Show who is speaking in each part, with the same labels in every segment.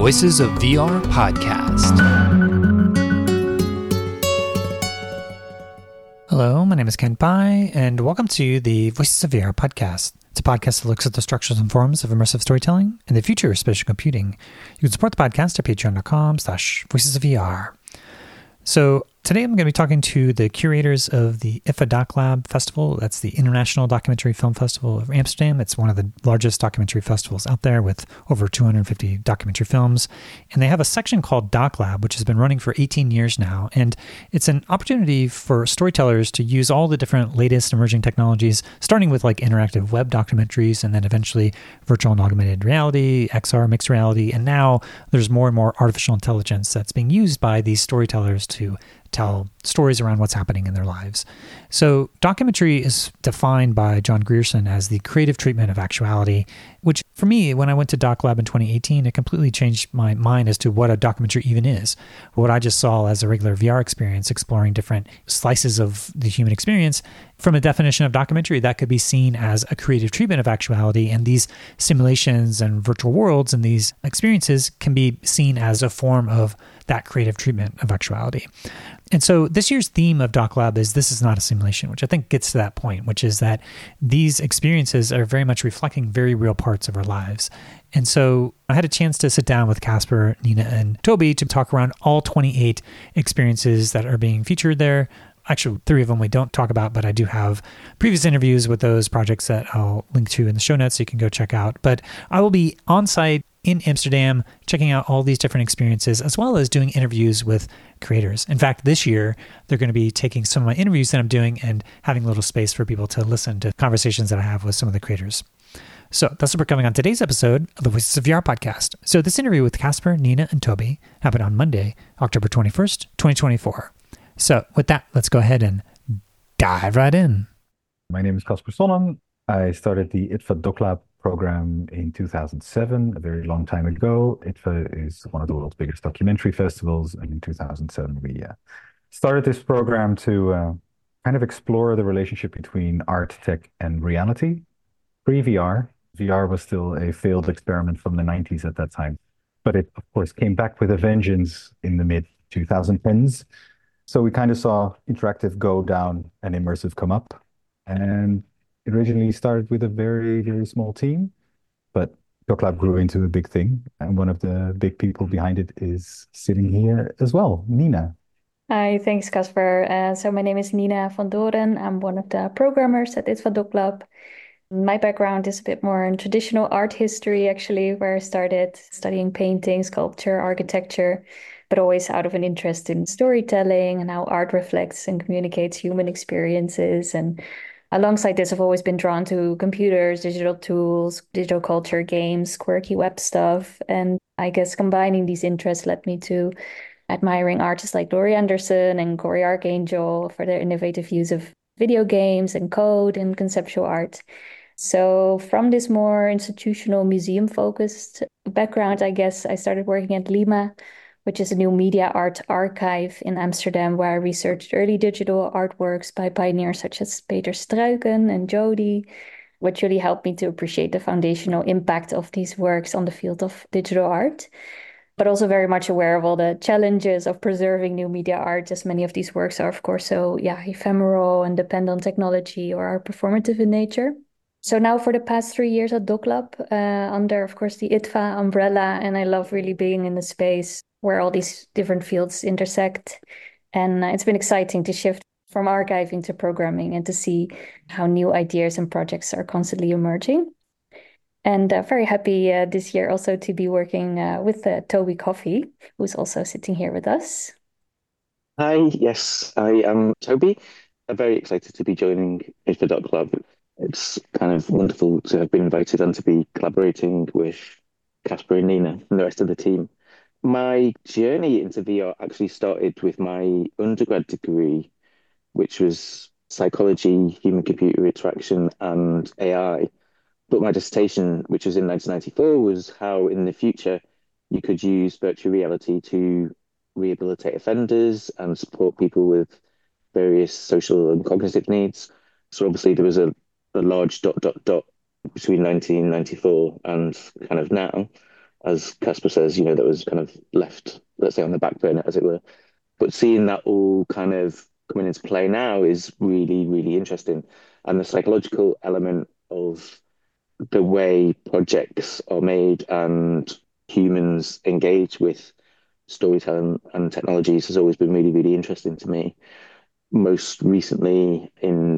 Speaker 1: Voices of VR podcast.
Speaker 2: Hello, my name is Ken Pai, and welcome to the Voices of VR podcast. It's a podcast that looks at the structures and forms of immersive storytelling and the future of spatial computing. You can support the podcast at patreon.com/voicesofvr. So today I'm going to be talking to the curators of the IFA Doc Lab Festival. That's the International Documentary Film Festival of Amsterdam. It's one of the largest documentary festivals out there with over 250 documentary films. And they have a section called Doc Lab, which has been running for 18 years now. And it's an opportunity for storytellers to use all the different latest emerging technologies, starting with like interactive web documentaries and then eventually virtual and augmented reality, XR, mixed reality. And now there's more and more artificial intelligence that's being used by these storytellers to tell stories around what's happening in their lives. So documentary is defined by John Grierson as the creative treatment of actuality, which for me, when I went to Doc Lab in 2018, it completely changed my mind as to what a documentary even is. What I just saw as a regular VR experience, exploring different slices of the human experience, from a definition of documentary, that could be seen as a creative treatment of actuality. And these simulations and virtual worlds and these experiences can be seen as a form of that creative treatment of actuality. And so this year's theme of Doc Lab is "This is not a simulation," which I think gets to that point, which is that these experiences are very much reflecting very real parts of our lives. And so I had a chance to sit down with Casper, Nina, and Toby to talk around all 28 experiences that are being featured there. Actually, 3 of them we don't talk about, but I do have previous interviews with those projects that I'll link to in the show notes so you can go check out. But I will be on site in Amsterdam, checking out all these different experiences, as well as doing interviews with creators. In fact, this year, they're going to be taking some of my interviews that I'm doing and having a little space for people to listen to conversations that I have with some of the creators. So that's what we're coming on today's episode of the Voices of VR podcast. So this interview with Casper, Nina, and Toby happened on Monday, October 21st, 2024. So with that, let's go ahead and dive right in.
Speaker 3: My name is Casper Sonnem. I started the ITFA Doc Lab program in 2007, a very long time ago. ITFA is one of the world's biggest documentary festivals, and in 2007 we started this program to kind of explore the relationship between art, tech, and reality. Pre-VR, VR was still a failed experiment from the 90s at that time, but it of course came back with a vengeance in the mid-2010s. So we kind of saw interactive go down and immersive come up. And it originally started with a very, very small team, but Doc Lab grew into a big thing. And one of the big people behind it is sitting here as well, Nina.
Speaker 4: Hi, thanks, Casper. So my name is Nina van Doren. I'm one of the programmers at ITFA Doc Lab. My background is a bit more in traditional art history, actually, where I started studying painting, sculpture, architecture, but always out of an interest in storytelling and how art reflects and communicates human experiences. And alongside this, I've always been drawn to computers, digital tools, digital culture, games, quirky web stuff. And I guess combining these interests led me to admiring artists like Laurie Anderson and Cory Archangel for their innovative use of video games and code and conceptual art. So from this more institutional museum-focused background, I guess I started working at Lima, which is a new media art archive in Amsterdam, where I researched early digital artworks by pioneers such as Peter Struiken and Jody, which really helped me to appreciate the foundational impact of these works on the field of digital art, but also very much aware of all the challenges of preserving new media art, as many of these works are, of course, so ephemeral and depend on technology or are performative in nature. So now for the past 3 years at Doc Lab, under, of course, the ITFA umbrella, and I love really being in the space where all these different fields intersect. And it's been exciting to shift from archiving to programming and to see how new ideas and projects are constantly emerging. And very happy this year also to be working with Toby Coffey, who's also sitting here with us.
Speaker 5: Hi, yes, I am Toby. I'm very excited to be joining ITFA Doc Lab. It's kind of wonderful to have been invited and to be collaborating with Casper and Nina and the rest of the team. My journey into VR actually started with my undergrad degree, which was psychology, human-computer interaction, and AI. But my dissertation, which was in 1994, was how in the future you could use virtual reality to rehabilitate offenders and support people with various social and cognitive needs. So obviously there was a large ... between 1994 and kind of now. as Casper says, that was kind of left, let's say, on the back burner, as it were. But seeing that all kind of coming into play now is really, really interesting. And the psychological element of the way projects are made and humans engage with storytelling and technologies has always been really, really interesting to me. Most recently, in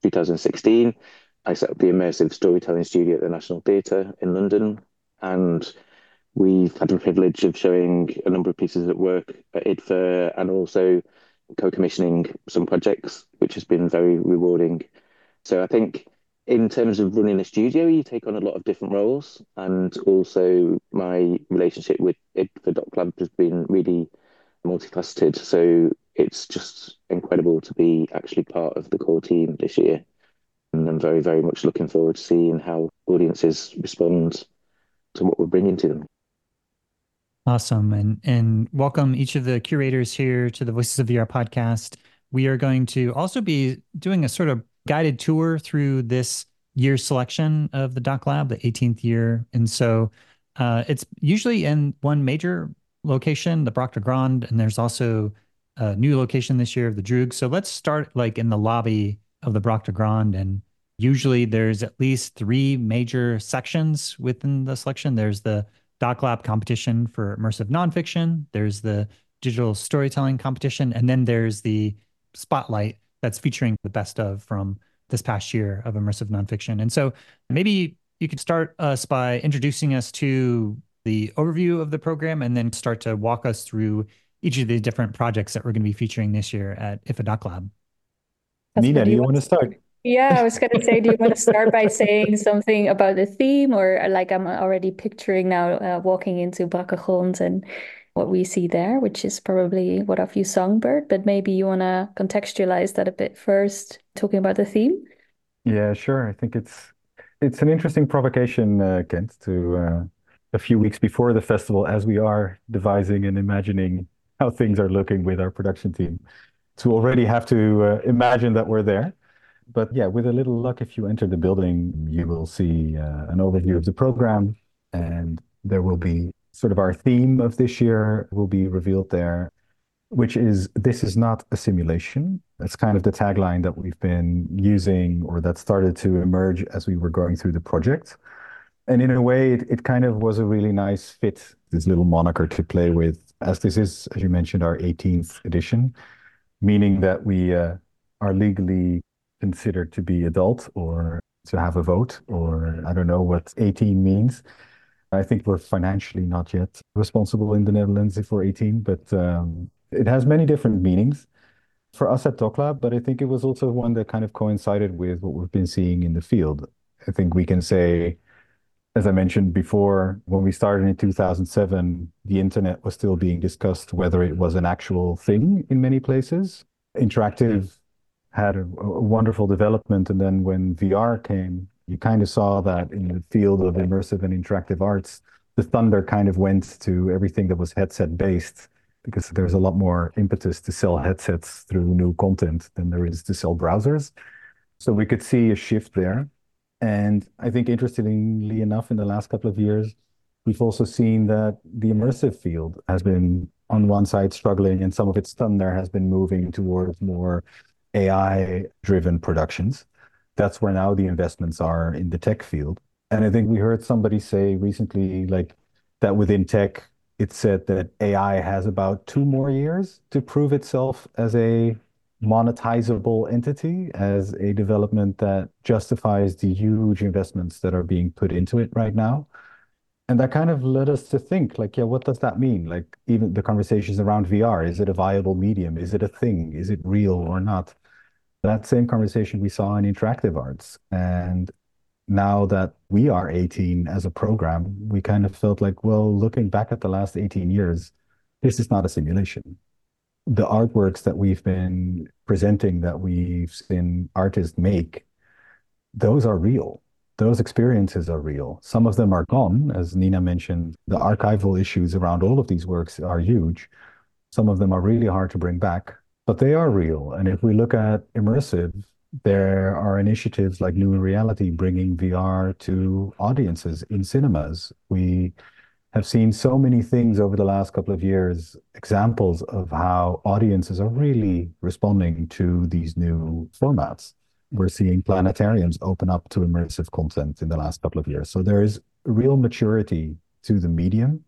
Speaker 5: 2016, I set up the Immersive Storytelling Studio at the National Theatre in London. And we've had the privilege of showing a number of pieces at work at IDFA and also co-commissioning some projects, which has been very rewarding. So I think in terms of running a studio, you take on a lot of different roles. And also my relationship with IDFA.club has been really multifaceted. So it's just incredible to be actually part of the core team this year. And I'm very, very much looking forward to seeing how audiences respond to what we're bringing to them.
Speaker 2: Awesome. And welcome each of the curators here to the Voices of VR podcast. We are going to also be doing a sort of guided tour through this year's selection of the Doc Lab, the 18th year. And so it's usually in one major location, the Brock de Grand, and there's also a new location this year of the Droog. So let's start like in the lobby of the Brock de Grand. And usually there's at least 3 major sections within the selection. There's the Doc Lab competition for immersive nonfiction. There's the digital storytelling competition. And then there's the spotlight that's featuring the best of from this past year of immersive nonfiction. And so maybe you could start us by introducing us to the overview of the program and then start to walk us through each of the different projects that we're going to be featuring this year at IFA Doc Lab.
Speaker 3: Nina, do you want to start?
Speaker 4: Yeah, I was going to say, do you want to start by saying something about the theme, or like I'm already picturing now walking into Brakkegrond and what we see there, which is probably what have you Songbird, but maybe you want to contextualize that a bit first, talking about the theme.
Speaker 3: Yeah, sure. I think it's an interesting provocation, Kent, to a few weeks before the festival, as we are devising and imagining how things are looking with our production team, to already have to imagine that we're there. But yeah, with a little luck, if you enter the building, you will see an overview of the program, and there will be sort of our theme of this year will be revealed there, which is "This is not a simulation." That's kind of the tagline that we've been using, or that started to emerge as we were going through the project. And in a way, it kind of was a really nice fit, this little moniker to play with, as this is, as you mentioned, our 18th edition, meaning that we are legally considered to be adult or to have a vote, or I don't know what 18 means. I think we're financially not yet responsible in the Netherlands if we're 18, but it has many different meanings for us at DocLab, but I think it was also one that kind of coincided with what we've been seeing in the field. I think we can say, as I mentioned before, when we started in 2007, the internet was still being discussed whether it was an actual thing in many places. Interactive had a wonderful development. And then when VR came, you kind of saw that in the field of immersive and interactive arts, the thunder kind of went to everything that was headset based, because there's a lot more impetus to sell headsets through new content than there is to sell browsers. So we could see a shift there. And I think interestingly enough, in the last couple of years, we've also seen that the immersive field has been on one side struggling, and some of its thunder has been moving towards more AI-driven productions. That's where now the investments are in the tech field. And I think we heard somebody say recently, like, that within tech, it said that AI has about 2 more years to prove itself as a monetizable entity, as a development that justifies the huge investments that are being put into it right now. And that kind of led us to think, like, yeah, what does that mean? Like, even the conversations around VR, is it a viable medium? Is it a thing? Is it real or not? That same conversation we saw in interactive arts. And now that we are 18 as a program, we kind of felt like, well, looking back at the last 18 years, this is not a simulation. The artworks that we've been presenting, that we've seen artists make, those are real. Those experiences are real. Some of them are gone. As Nina mentioned, the archival issues around all of these works are huge. Some of them are really hard to bring back, but they are real. And if we look at immersive, there are initiatives like New Reality bringing VR to audiences in cinemas. We have seen so many things over the last couple of years, examples of how audiences are really responding to these new formats. We're seeing planetariums open up to immersive content in the last couple of years. So there is real maturity to the medium.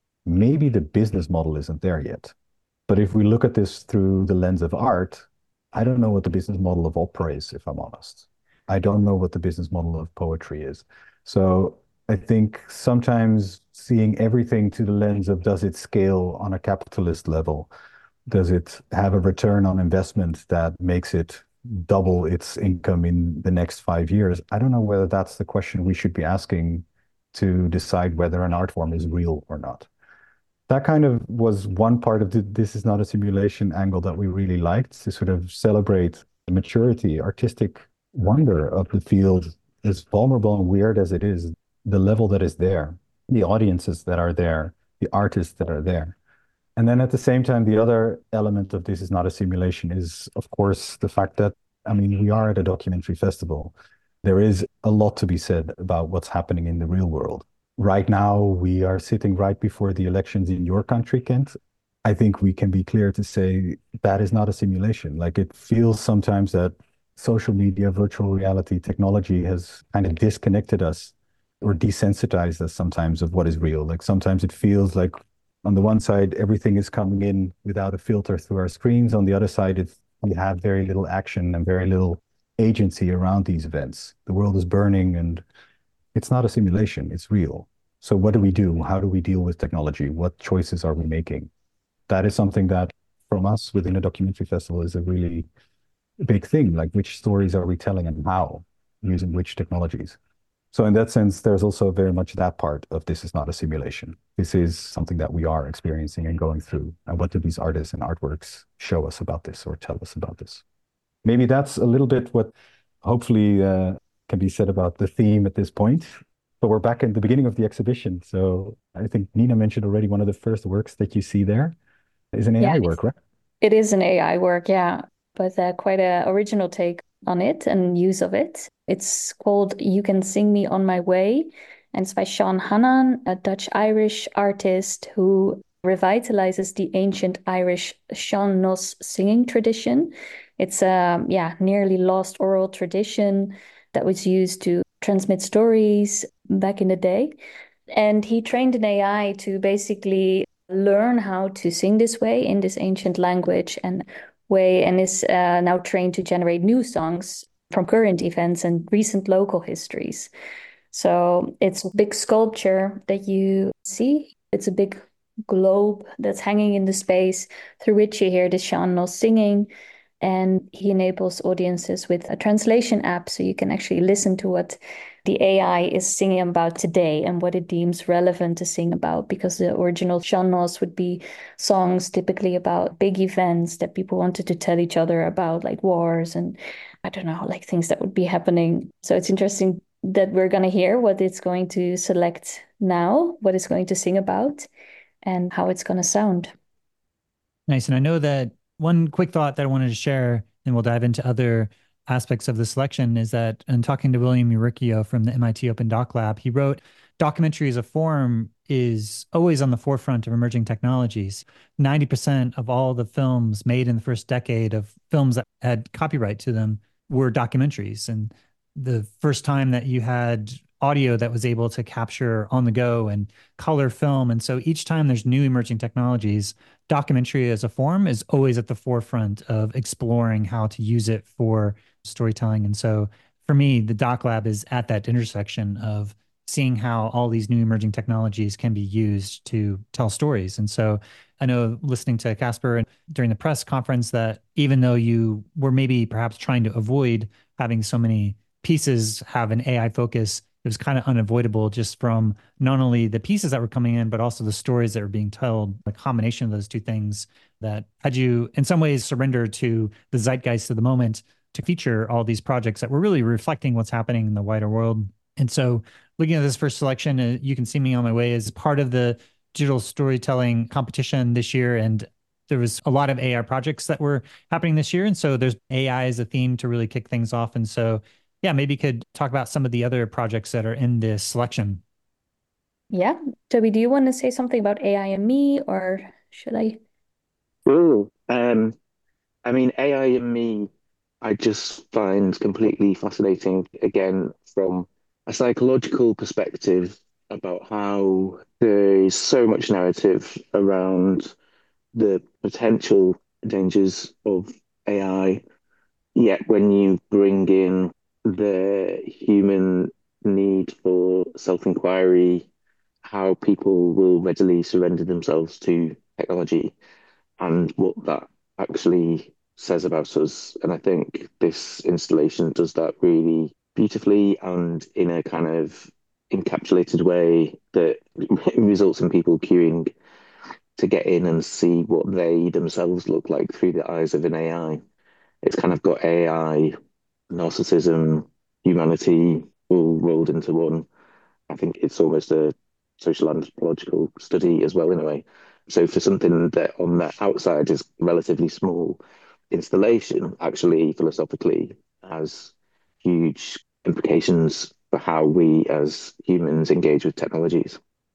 Speaker 3: Maybe the business model isn't there yet. But if we look at this through the lens of art, I don't know what the business model of opera is, if I'm honest. I don't know what the business model of poetry is. So I think sometimes seeing everything to the lens of, does it scale on a capitalist level? Does it have a return on investment that makes it double its income in the next 5 years? I don't know whether that's the question we should be asking to decide whether an art form is real or not. That kind of was one part of the "this is not a simulation" angle that we really liked, to sort of celebrate the maturity, artistic wonder of the field, as vulnerable and weird as it is, the level that is there, the audiences that are there, the artists that are there. And then at the same time, the other element of "this is not a simulation" is, of course, the fact that, I mean, we are at a documentary festival. There is a lot to be said about what's happening in the real world. Right now, we are sitting right before the elections in your country, Kent. I think we can be clear to say that is not a simulation. Like, it feels sometimes that social media, virtual reality, technology has kind of disconnected us or desensitized us sometimes of what is real. Like, sometimes it feels like on the one side, everything is coming in without a filter through our screens. On the other side, we have very little action and very little agency around these events. The world is burning and it's not a simulation, it's real. So what do we do? How do we deal with technology? What choices are we making? That is something that from us within a documentary festival is a really big thing. Like, which stories are we telling and how, using which technologies? So in that sense, there's also very much that part of "this is not a simulation." This is something that we are experiencing and going through. And what do these artists and artworks show us about this or tell us about this? Maybe that's a little bit what hopefully can be said about the theme at this point. But we're back in the beginning of the exhibition. So I think Nina mentioned already one of the first works that you see there is an AI work, right?
Speaker 4: It is an AI work, yeah, but quite an original take on it and use of it. It's called "You Can Sing Me on My Way," and it's by Sean Hannan, a Dutch-Irish artist who revitalizes the ancient Irish Sean Nos singing tradition. It's a nearly lost oral tradition that was used to transmit stories back in the day. And he trained an AI to basically learn how to sing this way in this ancient language and is now trained to generate new songs from current events and recent local histories. So it's a big sculpture that you see. It's a big globe that's hanging in the space through which you hear the Sean Nos singing. And he enables audiences with a translation app so you can actually listen to what the AI is singing about today and what it deems relevant to sing about, because the original Sean Nos would be songs typically about big events that people wanted to tell each other about, like wars and I don't know, like things that would be happening. So it's interesting that we're going to hear what it's going to select now, what it's going to sing about, and how it's going to sound.
Speaker 2: Nice. And I know that one quick thought that I wanted to share, and we'll dive into other aspects of the selection, is that in talking to William Uricchio from the MIT Open Doc Lab, he wrote, "Documentary as a form is always on the forefront of emerging technologies. 90% of all the films made in the first decade of films that had copyright to them were documentaries. And the first time that you had audio that was able to capture on the go and color film. And so each time there's new emerging technologies, documentary as a form is always at the forefront of exploring how to use it for storytelling. And so for me, the Doc Lab is at that intersection of seeing how all these new emerging technologies can be used to tell stories. And so I know, listening to Casper during the press conference, that even though you were maybe perhaps trying to avoid having so many pieces have an AI focus, it was kind of unavoidable just from not only the pieces that were coming in, but also the stories that were being told, the combination of those two things that had you in some ways surrender to the zeitgeist of the moment to feature all these projects that were really reflecting what's happening in the wider world. And so looking at this first selection, You Can See Me on My Way is part of the digital storytelling competition this year. And there was a lot of AI projects that were happening this year. And so there's AI as a theme to really kick things off. And so, yeah, maybe you could talk about some of the other projects that are in this selection.
Speaker 4: Yeah. Toby, do you want to say something about AI and me, or should I?
Speaker 5: Ooh, I mean, AI and me, I just find completely fascinating, again, from a psychological perspective about how there is so much narrative around the potential dangers of AI. Yet when you bring in the human need for self-inquiry, how people will readily surrender themselves to technology and what that actually says about us. And I think this installation does that really beautifully and in a kind of encapsulated way that results in people queuing to get in and see what they themselves look like through the eyes of an AI. It's kind of got AI, narcissism, humanity all rolled into one. I think it's almost a social anthropological study as well, in a way. So for something that on the outside is relatively small installation, actually philosophically has huge implications for how we as humans engage with technologies.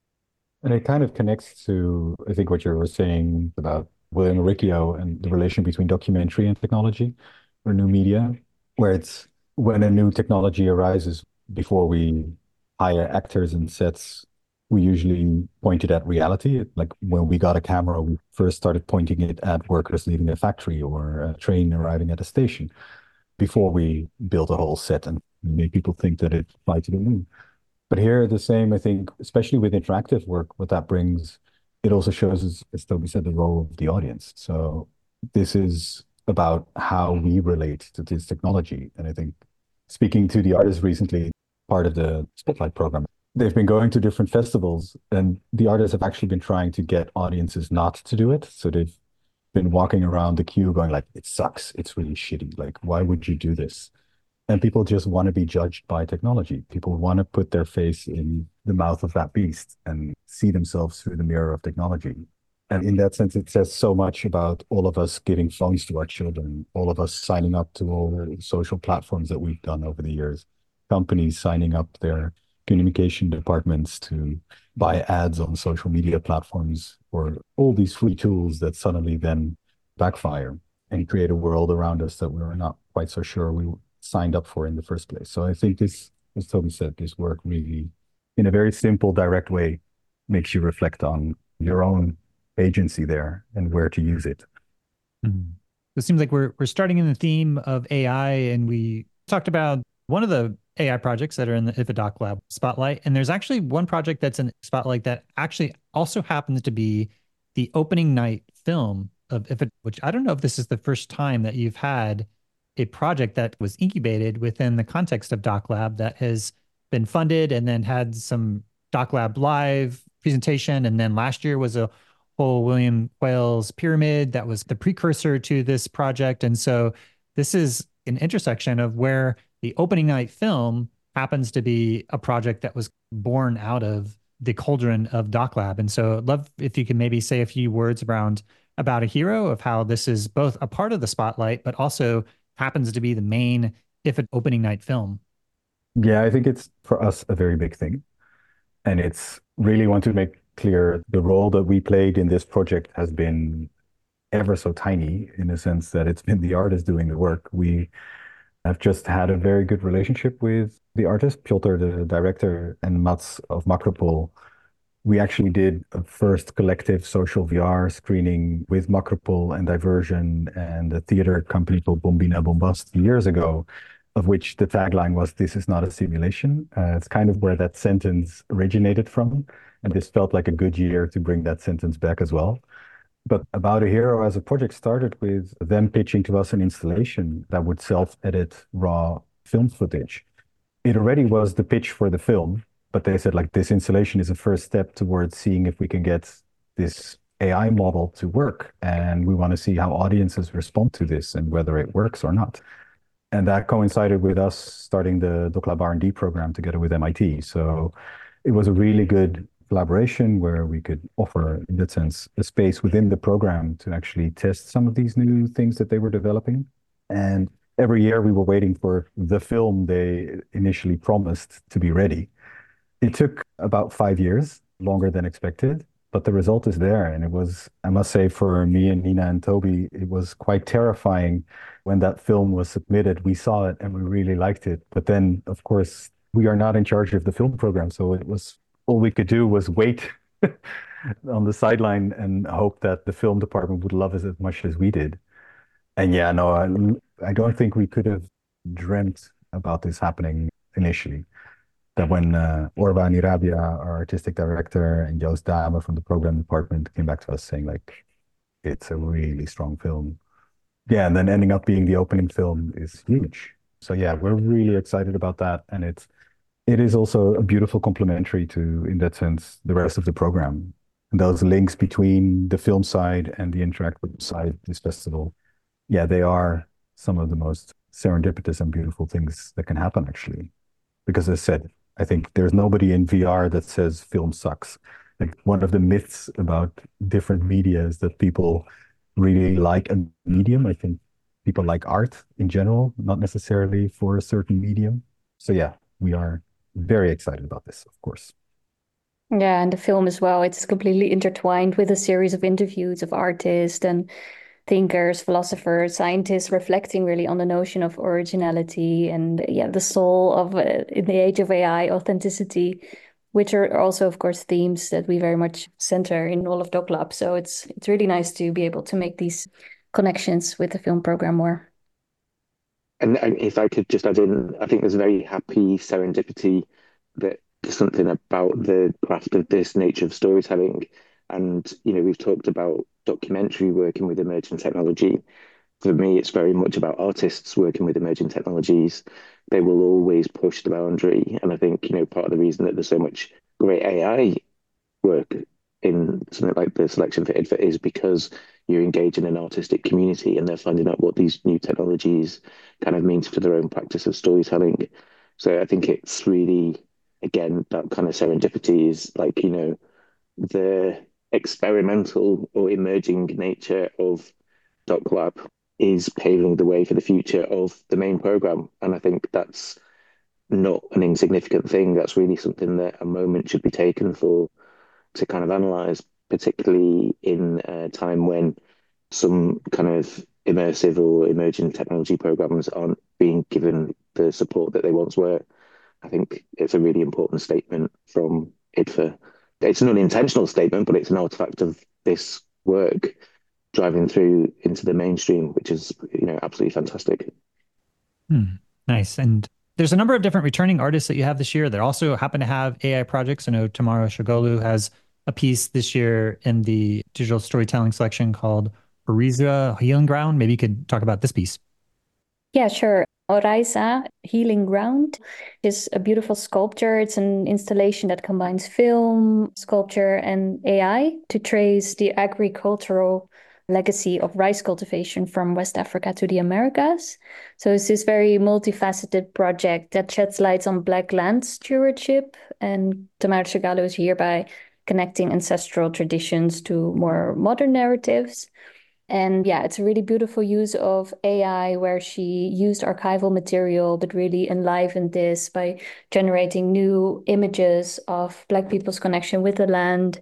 Speaker 3: And it kind of connects to, I think, what you were saying about William Riccio and the relation between documentary and technology or new media, where it's when a new technology arises before we hire actors and sets, we usually point it at reality. Like when we got a camera, we first started pointing it at workers leaving a factory or a train arriving at a station before we built a whole set and made people think that it fly to the moon. But here, the same, I think, especially with interactive work, what that brings, it also shows, as Toby said, the role of the audience. So this is about how we relate to this technology. And I think speaking to the artists recently, part of the Spotlight program, they've been going to different festivals, and the artists have actually been trying to get audiences not to do it. So they've been walking around the queue going like, it sucks. It's really shitty. Like, why would you do this? And people just want to be judged by technology. People want to put their face in the mouth of that beast and see themselves through the mirror of technology. And in that sense, it says so much about all of us giving phones to our children, all of us signing up to all the social platforms that we've done over the years, companies signing up their communication departments to buy ads on social media platforms or all these free tools that suddenly then backfire and create a world around us that we were not quite so sure we signed up for in the first place. So I think this, as Toby said, this work really, in a very simple, direct way, makes you reflect on your own agency there and where to use it.
Speaker 2: Mhm. It seems like we're starting in the theme of AI, and we talked about one of the AI projects that are in the IFA Doc Lab Spotlight. And there's actually one project that's in Spotlight that actually also happens to be the opening night film of IFA, which I don't know if this is the first time that you've had a project that was incubated within the context of Doc Lab that has been funded and then had some Doc Lab Live presentation. And then last year was a whole William Quayle's Pyramid that was the precursor to this project. And so this is an intersection of where the opening night film happens to be a project that was born out of the cauldron of Doc Lab. And so I'd love if you can maybe say a few words around about a hero of how this is both a part of the spotlight, but also happens to be the main if an opening night film.
Speaker 3: Yeah, I think it's for us a very big thing. And it's really want to make clear the role that we played in this project has been ever so tiny in the sense that it's been the artist doing the work. We have just had a very good relationship with the artist, Piotr, the director, and Mats of Macropol. We actually did a first collective social VR screening with Macropol and Diversion and a theater company called Bombina Bombast years ago, of which the tagline was, "This is not a simulation." It's kind of where that sentence originated from. And this felt like a good year to bring that sentence back as well. But About a Hero as a project started with them pitching to us an installation that would self-edit raw film footage. It already was the pitch for the film, but they said like this installation is a first step towards seeing if we can get this AI model to work. And we want to see how audiences respond to this and whether it works or not. And that coincided with us starting the DocLab R&D program together with MIT. So it was a really good collaboration where we could offer, in that sense, a space within the program to actually test some of these new things that they were developing. And every year we were waiting for the film they initially promised to be ready. It took about 5 years, longer than expected, but the result is there. And it was, I must say, for me and Nina and Toby, it was quite terrifying when that film was submitted. We saw it and we really liked it. But then, of course, we are not in charge of the film program. So it was all we could do was wait on the sideline and hope that the film department would love us as much as we did. And yeah, no, I don't think we could have dreamt about this happening initially. That when Orban Irabia, our artistic director, and Joost Dame from the program department came back to us saying like, it's a really strong film. Yeah, and then ending up being the opening film is huge. So yeah, we're really excited about that. And it is also a beautiful complementary to, in that sense, the rest of the program. And those links between the film side and the interactive side of this festival, yeah, they are some of the most serendipitous and beautiful things that can happen, actually. Because as I said, I think there's nobody in VR that says film sucks. Like one of the myths about different media is that people really like a medium. I think people like art in general, not necessarily for a certain medium. So yeah, we are very excited about this, of course.
Speaker 4: Yeah, and the film as well, it's completely intertwined with a series of interviews of artists and thinkers, philosophers, scientists reflecting really on the notion of originality and yeah, the soul of in the age of AI, authenticity, which are also, of course, themes that we very much center in all of DocLab. So it's really nice to be able to make these connections with the film program more.
Speaker 5: And if I could just add in, I think there's a very happy serendipity that there's something about the craft of this nature of storytelling. And, we've talked about documentary working with emerging technology. For me, it's very much about artists working with emerging technologies. They will always push the boundary. And I think, part of the reason that there's so much great AI work in something like the selection for IDFA is because you're engaging an artistic community and they're finding out what these new technologies kind of mean for their own practice of storytelling. So I think it's really, again, that kind of serendipity is like, the experimental or emerging nature of DocLab is paving the way for the future of the main program. And I think that's not an insignificant thing. That's really something that a moment should be taken for to kind of analyze, particularly in a time when some kind of immersive or emerging technology programs aren't being given the support that they once were. I think it's a really important statement from IDFA. It's an unintentional statement, but it's an artifact of this work driving through into the mainstream, which is, absolutely fantastic.
Speaker 2: Nice. And there's a number of different returning artists that you have this year that also happen to have AI projects. I know Tamara Shogolu has a piece this year in the digital storytelling selection called Oriza Healing Ground. Maybe you could talk about this piece.
Speaker 4: Yeah, sure. Oriza Healing Ground is a beautiful sculpture. It's an installation that combines film, sculpture, and AI to trace the agricultural legacy of rice cultivation from West Africa to the Americas. So it's this very multifaceted project that sheds light on Black land stewardship, and Tamara Shogolu is hereby connecting ancestral traditions to more modern narratives. And yeah, it's a really beautiful use of AI where she used archival material, but really enlivened this by generating new images of Black people's connection with the land.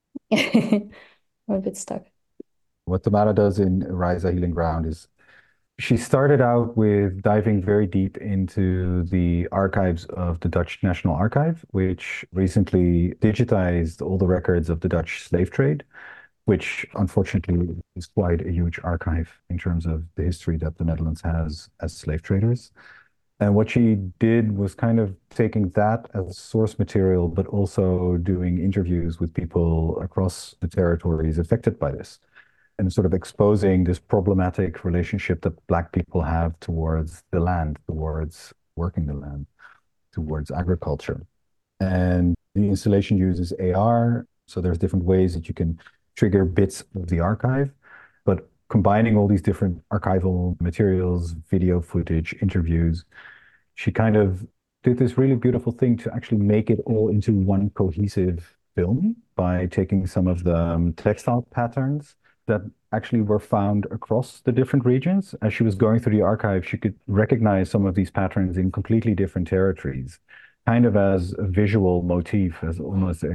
Speaker 4: I'm a bit stuck.
Speaker 3: What Tamara does in Oriza Healing Ground is she started out with diving very deep into the archives of the Dutch National Archive, which recently digitized all the records of the Dutch slave trade, which unfortunately is quite a huge archive in terms of the history that the Netherlands has as slave traders. And what she did was kind of taking that as source material, but also doing interviews with people across the territories affected by this, and sort of exposing this problematic relationship that Black people have towards the land, towards working the land, towards agriculture. And the installation uses AR, so there's different ways that you can trigger bits of the archive, but combining all these different archival materials, video footage, interviews, she kind of did this really beautiful thing to actually make it all into one cohesive film by taking some of the textile patterns that actually were found across the different regions. As she was going through the archive, she could recognize some of these patterns in completely different territories, kind of as a visual motif, as almost a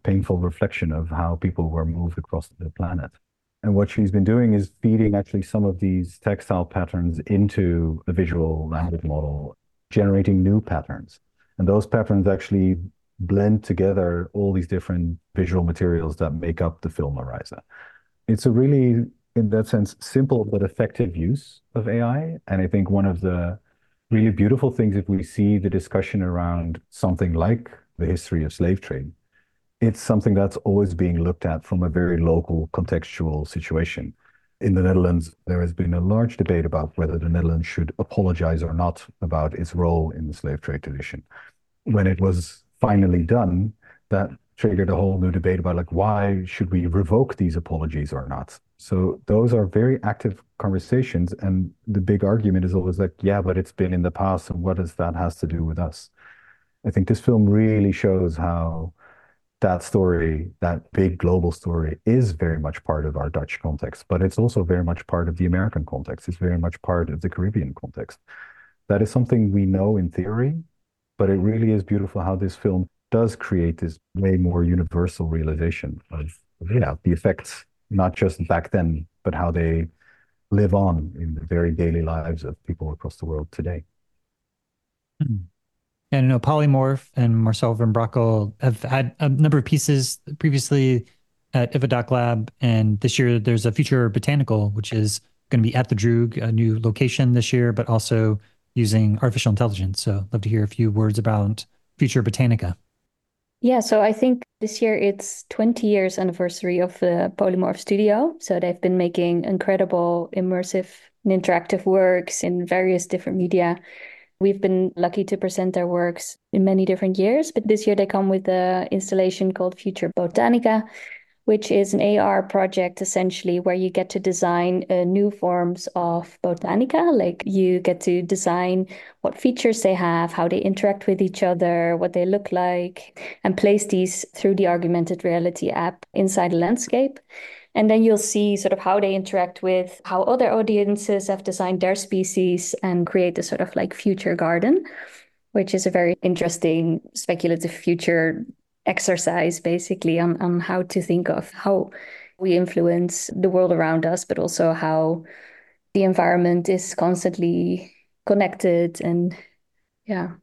Speaker 3: painful reflection of how people were moved across the planet. And what she's been doing is feeding actually some of these textile patterns into a visual language model, generating new patterns. And those patterns actually blend together all these different visual materials that make up the film Ariza. It's a really, in that sense, simple but effective use of AI. And I think one of the really beautiful things, if we see the discussion around something like the history of slave trade, it's something that's always being looked at from a very local contextual situation. In the Netherlands, there has been a large debate about whether the Netherlands should apologize or not about its role in the slave trade tradition. When it was finally done, that triggered a whole new debate about like, why should we revoke these apologies or not? So those are very active conversations. And the big argument is always like, yeah, but it's been in the past, and what does that has to do with us? I think this film really shows how that story, that big global story, is very much part of our Dutch context, but it's also very much part of the American context. It's very much part of the Caribbean context. That is something we know in theory, but it really is beautiful how this film does create this way more universal realization of the effects, not just back then, but how they live on in the very daily lives of people across the world today.
Speaker 2: Hmm. And I know Polymorph and Marcel van Brakel have had a number of pieces previously at IFA Doc Lab, and this year there's a Future Botanical, which is going to be at the Droog, a new location this year, but also using artificial intelligence. So I'd love to hear a few words about Future Botanica.
Speaker 4: Yeah, so I think this year it's 20 years anniversary of the Polymorph Studio. So they've been making incredible immersive and interactive works in various different media. We've been lucky to present their works in many different years, but this year they come with an installation called Future Botanica, which is an AR project essentially where you get to design new forms of botanica. Like you get to design what features they have, how they interact with each other, what they look like, and place these through the augmented reality app inside a landscape. And then you'll see sort of how they interact with how other audiences have designed their species and create a sort of like future garden, which is a very interesting speculative future exercise, basically, on how to think of how we influence the world around us, but also how the environment is constantly connected. And yeah.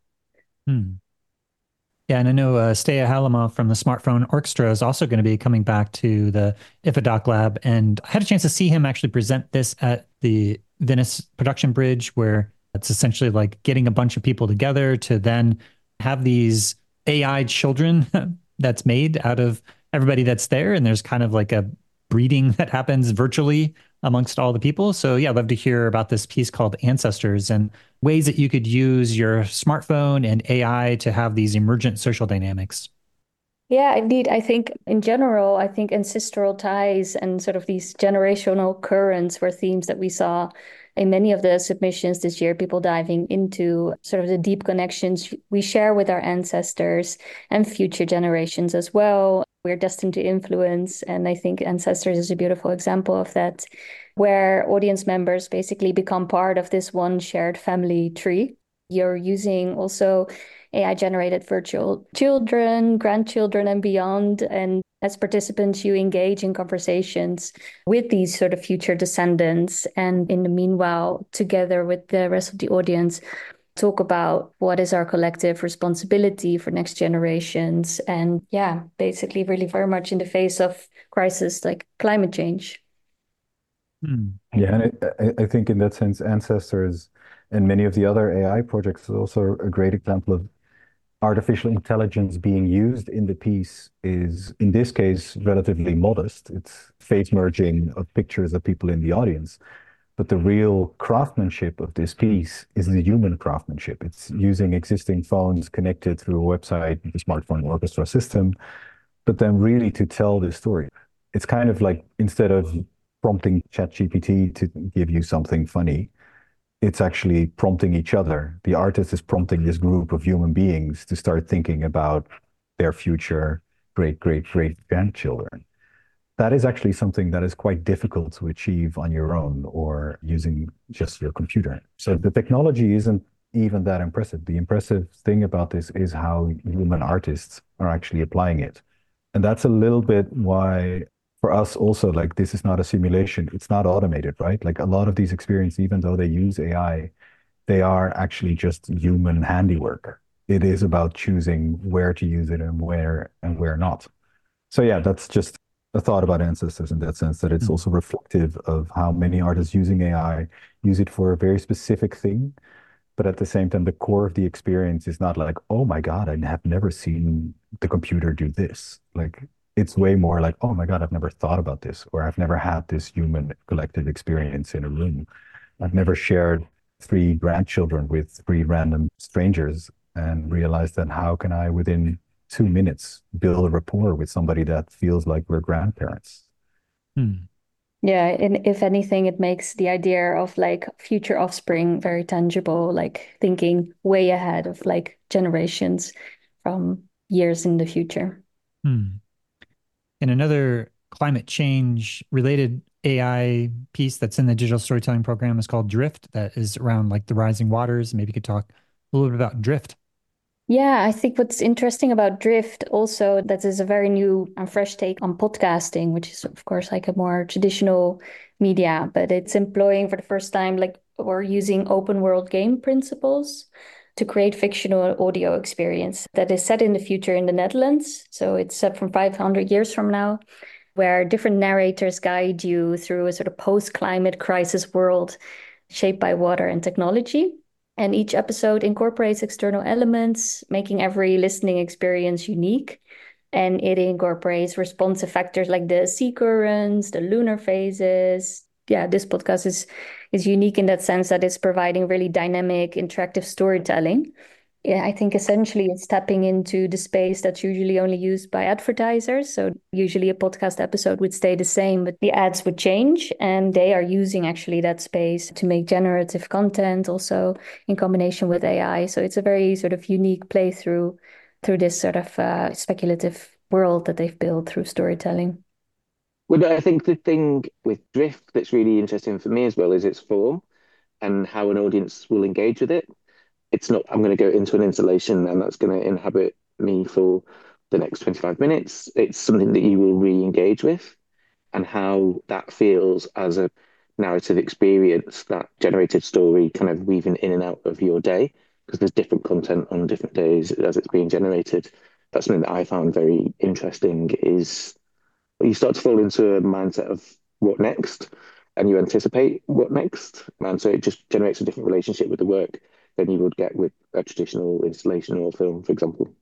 Speaker 2: Yeah, and I know Steya Halima from the Smartphone Orchestra is also going to be coming back to the IFA Doc Lab. And I had a chance to see him actually present this at the Venice Production Bridge, where it's essentially like getting a bunch of people together to then have these AI children that's made out of everybody that's there. And there's kind of like a breeding that happens virtually amongst all the people. So yeah, I'd love to hear about this piece called Ancestors and ways that you could use your smartphone and AI to have these emergent social dynamics.
Speaker 4: Yeah, indeed. I think in general, I think ancestral ties and sort of these generational currents were themes that we saw in many of the submissions this year, people diving into sort of the deep connections we share with our ancestors and future generations as well. We're destined to influence. And I think Ancestors is a beautiful example of that, where audience members basically become part of this one shared family tree. You're using also AI-generated virtual children, grandchildren, and beyond. And as participants, you engage in conversations with these sort of future descendants. And in the meanwhile, together with the rest of the audience, talk about what is our collective responsibility for next generations. And yeah, basically really very much in the face of crisis like climate change.
Speaker 3: Yeah, and I think in that sense, Ancestors and many of the other AI projects is also a great example of artificial intelligence being used in the piece is, in this case, relatively modest. It's face merging of pictures of people in the audience. But the real craftsmanship of this piece is the human craftsmanship. It's using existing phones connected through a website, the Smartphone Orchestra system, but then really to tell this story. It's kind of like instead of prompting ChatGPT to give you something funny, it's actually prompting each other. The artist is prompting this group of human beings to start thinking about their future great, great, great grandchildren. That is actually something that is quite difficult to achieve on your own or using just your computer. So the technology isn't even that impressive. The impressive thing about this is how human artists are actually applying it And that's a little bit why for us also, like this is not a simulation. It's not automated, right? Like a lot of these experiences, even though they use AI, they are actually just human handiwork. It is about choosing where to use it and where not. So yeah, that's just a thought about ancestors in that sense, that it's also reflective of how many artists using AI use it for a very specific thing. But at the same time, the core of the experience is not like, oh my God, I have never seen the computer do this. Like it's way more like, oh my God, I've never thought about this, or I've never had this human collective experience in a room. I've never shared three grandchildren with three random strangers and realized that how can I, within 2 minutes, build a rapport with somebody that feels like we're grandparents?
Speaker 2: Hmm.
Speaker 4: Yeah, and if anything, it makes the idea of like future offspring very tangible, like thinking way ahead of like generations from years in the future.
Speaker 2: Hmm. And another climate change related AI piece that's in the digital storytelling program is called Drift, that is around like the rising waters. Maybe you could talk a little bit about Drift.
Speaker 4: Yeah, I think what's interesting about Drift also that is a very new and fresh take on podcasting, which is of course like a more traditional media, but it's employing for the first time like we're using open world game principles to create fictional audio experience that is set in the future in the Netherlands. So it's set from 500 years from now, where different narrators guide you through a sort of post-climate crisis world shaped by water and technology. And each episode incorporates external elements, making every listening experience unique. And it incorporates responsive factors like the sea currents, the lunar phases. Yeah, this podcast is unique in that sense that it's providing really dynamic, interactive storytelling. Yeah, I think essentially it's tapping into the space that's usually only used by advertisers. So usually a podcast episode would stay the same, but the ads would change. And they are using actually that space to make generative content also in combination with AI. So it's a very sort of unique playthrough through this sort of speculative world that they've built through storytelling.
Speaker 5: Well, I think the thing with Drift that's really interesting for me as well is its form and how an audience will engage with it. It's not, I'm going to go into an installation and that's going to inhabit me for the next 25 minutes. It's something that you will re-engage with, and how that feels as a narrative experience, that generated story kind of weaving in and out of your day, because there's different content on different days as it's being generated. That's something that I found very interesting is you start to fall into a mindset of what next, and you anticipate what next. And so it just generates a different relationship with the work than you would get with a traditional installation or film, for example.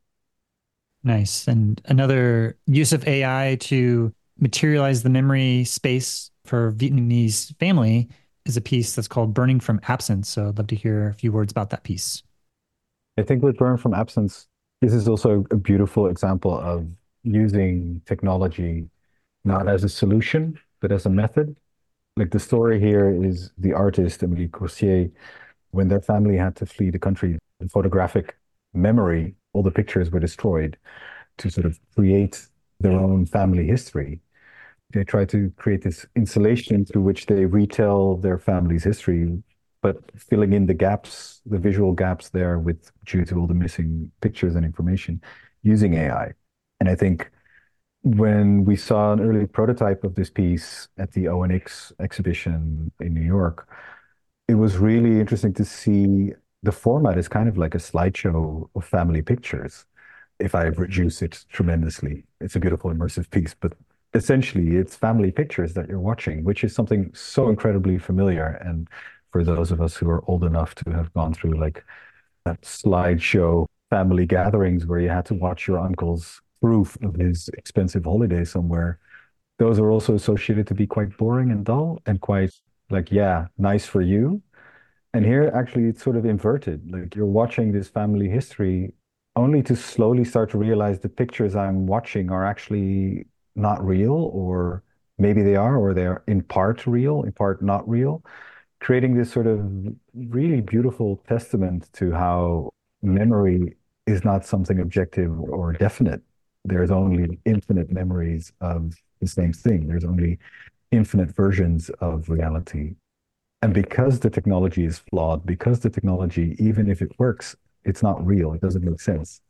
Speaker 2: Nice. And another use of AI to materialize the memory space for Vietnamese family is a piece that's called Burning from Absence. So I'd love to hear a few words about that piece.
Speaker 3: I think with Burn from Absence, this is also a beautiful example of using technology not as a solution, but as a method. Like the story here is the artist, Emily Coursier, when their family had to flee the country, the photographic memory, all the pictures were destroyed to sort of create their own family history. They try to create this installation through which they retell their family's history, but filling in the gaps, the visual gaps there with due to all the missing pictures and information using AI. And I think when we saw an early prototype of this piece at the ONX exhibition in New York, it was really interesting to see the format is kind of like a slideshow of family pictures. If I reduce it tremendously, it's a beautiful immersive piece, but essentially it's family pictures that you're watching, which is something so incredibly familiar. And for those of us who are old enough to have gone through like that slideshow family gatherings where you had to watch your uncle's proof of his expensive holiday somewhere, those are also associated to be quite boring and dull and quite like, yeah, nice for you. And here, actually, it's sort of inverted. Like you're watching this family history only to slowly start to realize the pictures I'm watching are actually not real, or maybe they are, or they're in part real, in part not real, creating this sort of really beautiful testament to how memory is not something objective or definite. There's only infinite memories of the same thing. There's only infinite versions of reality. And because the technology is flawed, because the technology, even if it works, it's not real, it doesn't make sense.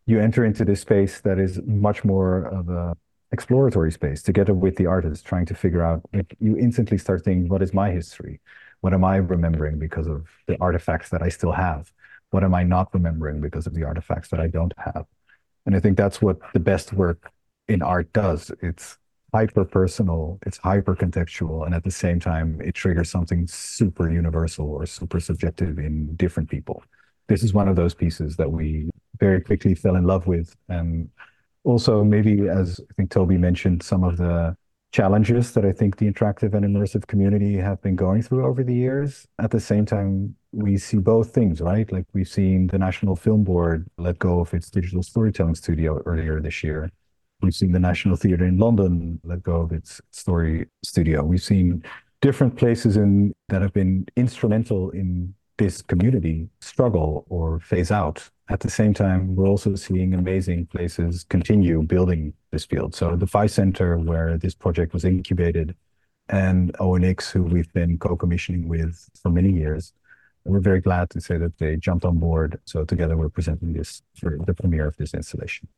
Speaker 3: you enter into this space that is much more of a exploratory space together with the artist, trying to figure out, like, you instantly start thinking, what is my history? What am I remembering because of the artifacts that I still have? What am I not remembering because of the artifacts that I don't have? And I think that's what the best work in art does. It's hyper personal, it's hyper contextual, and at the same time, it triggers something super universal or super subjective in different people. This is one of those pieces that we very quickly fell in love with. And also, maybe as I think Toby mentioned, some of the challenges that I think the interactive and immersive community have been going through over the years. At the same time, we see both things, right? Like we've seen the National Film Board let go of its digital storytelling studio earlier this year. We've seen the National Theatre in London let go of its story studio. We've seen different places that have been instrumental in this community struggle or phase out. At the same time, we're also seeing amazing places continue building this field. So the Phi Center, where this project was incubated, and ONX, who we've been co-commissioning with for many years, we're very glad to say that they jumped on board. So together we're presenting this for the premiere of this installation.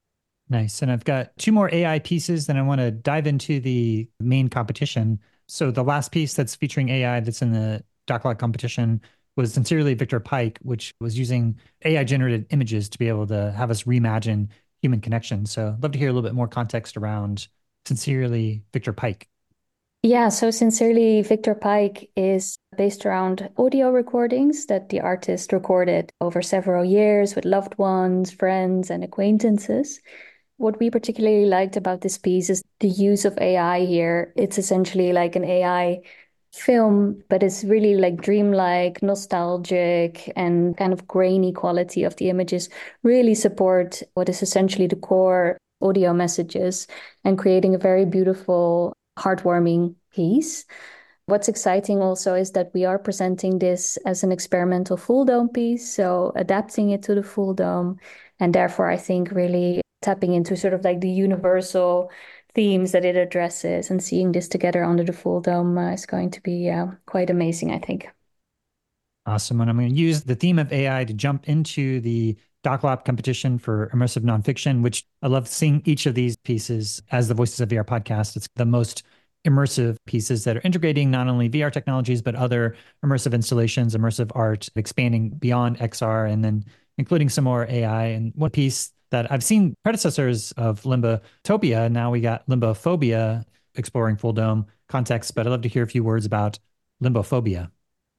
Speaker 2: Nice. And I've got two more AI pieces, then I want to dive into the main competition. So the last piece that's featuring AI that's in the DocLab competition was Sincerely Victor Pike, which was using AI generated images to be able to have us reimagine human connection. So I'd love to hear a little bit more context around Sincerely Victor Pike.
Speaker 4: Yeah, so Sincerely Victor Pike is based around audio recordings that the artist recorded over several years with loved ones, friends, and acquaintances. What we particularly liked about this piece is the use of AI here. It's essentially like an AI film, but it's really like dreamlike, nostalgic, and kind of grainy quality of the images really support what is essentially the core audio messages and creating a very beautiful, heartwarming piece. What's exciting also is that we are presenting this as an experimental full dome piece, so adapting it to the full dome, and therefore I think really tapping into sort of like the universal themes that it addresses, and seeing this together under the full dome is going to be quite amazing, I think.
Speaker 2: Awesome. And I'm going to use the theme of AI to jump into the DocLab competition for immersive nonfiction, which I love seeing each of these pieces as the Voices of VR podcast. It's the most immersive pieces that are integrating not only VR technologies, but other immersive installations, immersive art, expanding beyond XR, and then including some more AI. And one piece that I've seen predecessors of Limbotopia, now we got Limbophobia exploring full dome context, but I'd love to hear a few words about Limbophobia.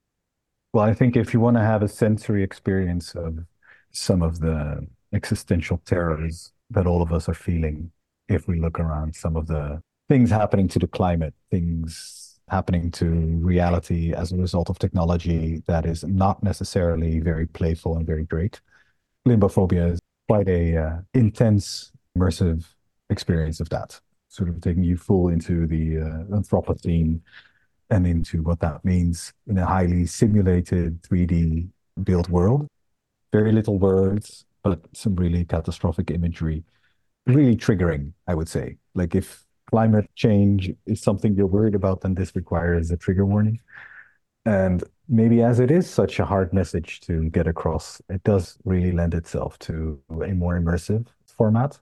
Speaker 3: Well, I think if you want to have a sensory experience of some of the existential terrors that all of us are feeling, if we look around, some of the things happening to the climate, things happening to reality as a result of technology that is not necessarily very playful and very great. Limbophobia is quite a intense, immersive experience of that, sort of taking you full into the Anthropocene and into what that means in a highly simulated 3D built world. Very little words, but some really catastrophic imagery. Really triggering, I would say. Like if climate change is something you're worried about, then this requires a trigger warning. And maybe as it is such a hard message to get across, it does really lend itself to a more immersive format.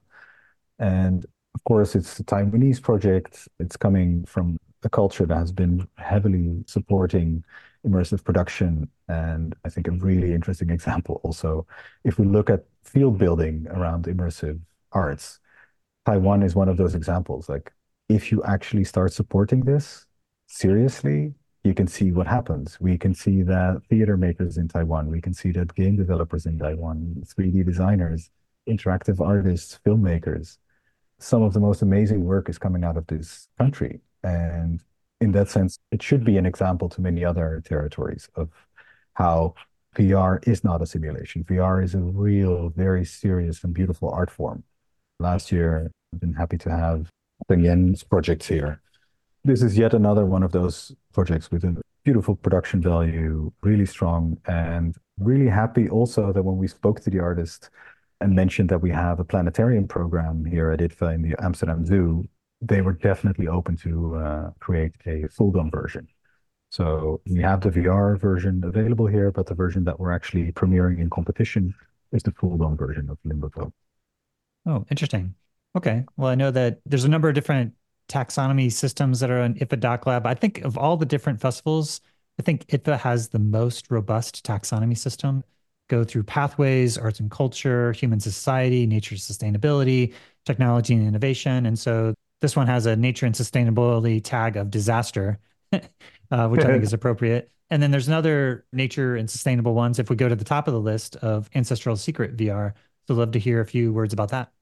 Speaker 3: And of course, it's a Taiwanese project. It's coming from a culture that has been heavily supporting immersive production. And I think a really interesting example also, if we look at field building around immersive arts, Taiwan is one of those examples. Like if you actually start supporting this seriously, you can see what happens. We can see that theater makers in Taiwan, we can see that game developers in Taiwan, 3D designers, interactive artists, filmmakers. Some of the most amazing work is coming out of this country. And in that sense, it should be an example to many other territories of how VR is not a simulation. VR is a real, very serious and beautiful art form. Last year, I've been happy to have Peng Yen's projects here. This is yet another one of those projects with a beautiful production value, really strong, and really happy also that when we spoke to the artist and mentioned that we have a planetarium program here at IDFA in the Amsterdam Zoo, they were definitely open to create a full dome version. So we have the VR version available here, but the version that we're actually premiering in competition is the full-blown version of Limbopo.
Speaker 2: Oh, interesting. Okay. Well, I know that there's a number of different taxonomy systems that are on ITFA Doc Lab. I think of all the different festivals, I think ITFA has the most robust taxonomy system. Go through pathways, arts and culture, human society, nature sustainability, technology and innovation. And so this one has a nature and sustainability tag of disaster, which I think is appropriate. And then there's another nature and sustainable ones. If we go to the top of the list of Ancestral Secret VR, so I'd love to hear a few words about that.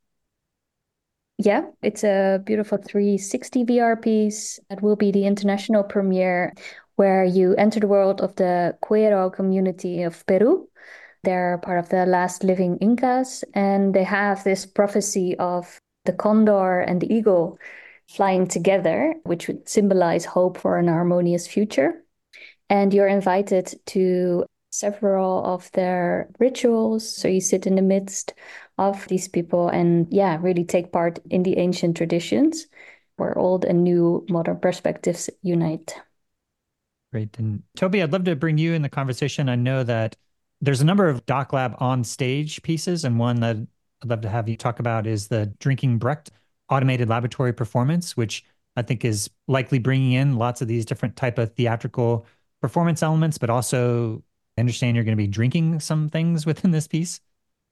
Speaker 4: Yeah, it's a beautiful 360 VR piece. It will be the international premiere where you enter the world of the Quero community of Peru. They're part of the last living Incas, and they have this prophecy of the condor and the eagle flying together, which would symbolize hope for an harmonious future. And you're invited to several of their rituals. So you sit in the midst of these people and, yeah, really take part in the ancient traditions where old and new modern perspectives unite.
Speaker 2: Great. And Toby, I'd love to bring you in the conversation. I know that there's a number of Doc Lab on stage pieces, and one that I'd love to have you talk about is the Drinking Brecht automated laboratory performance, which I think is likely bringing in lots of these different type of theatrical performance elements, but also I understand you're going to be drinking some things within this piece.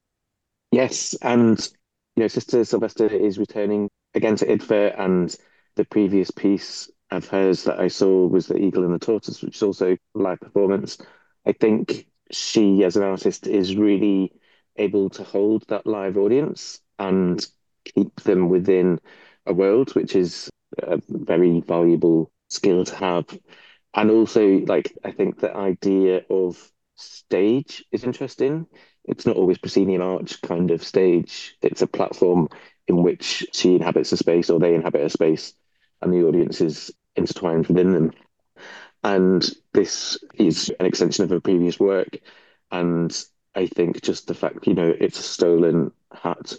Speaker 5: Yes, and Sister Sylvester is returning again to IDFA, and the previous piece of hers that I saw was The Eagle and the Tortoise, which is also a live performance. I think she, as an artist, is really able to hold that live audience and keep them within a world, which is a very valuable skill to have. And also, like, I think the idea of stage is interesting. It's not always proscenium arch kind of stage. It's a platform in which she inhabits a space or they inhabit a space and the audience is intertwined within them. And this is an extension of her previous work. And I think just the fact, it's a stolen hat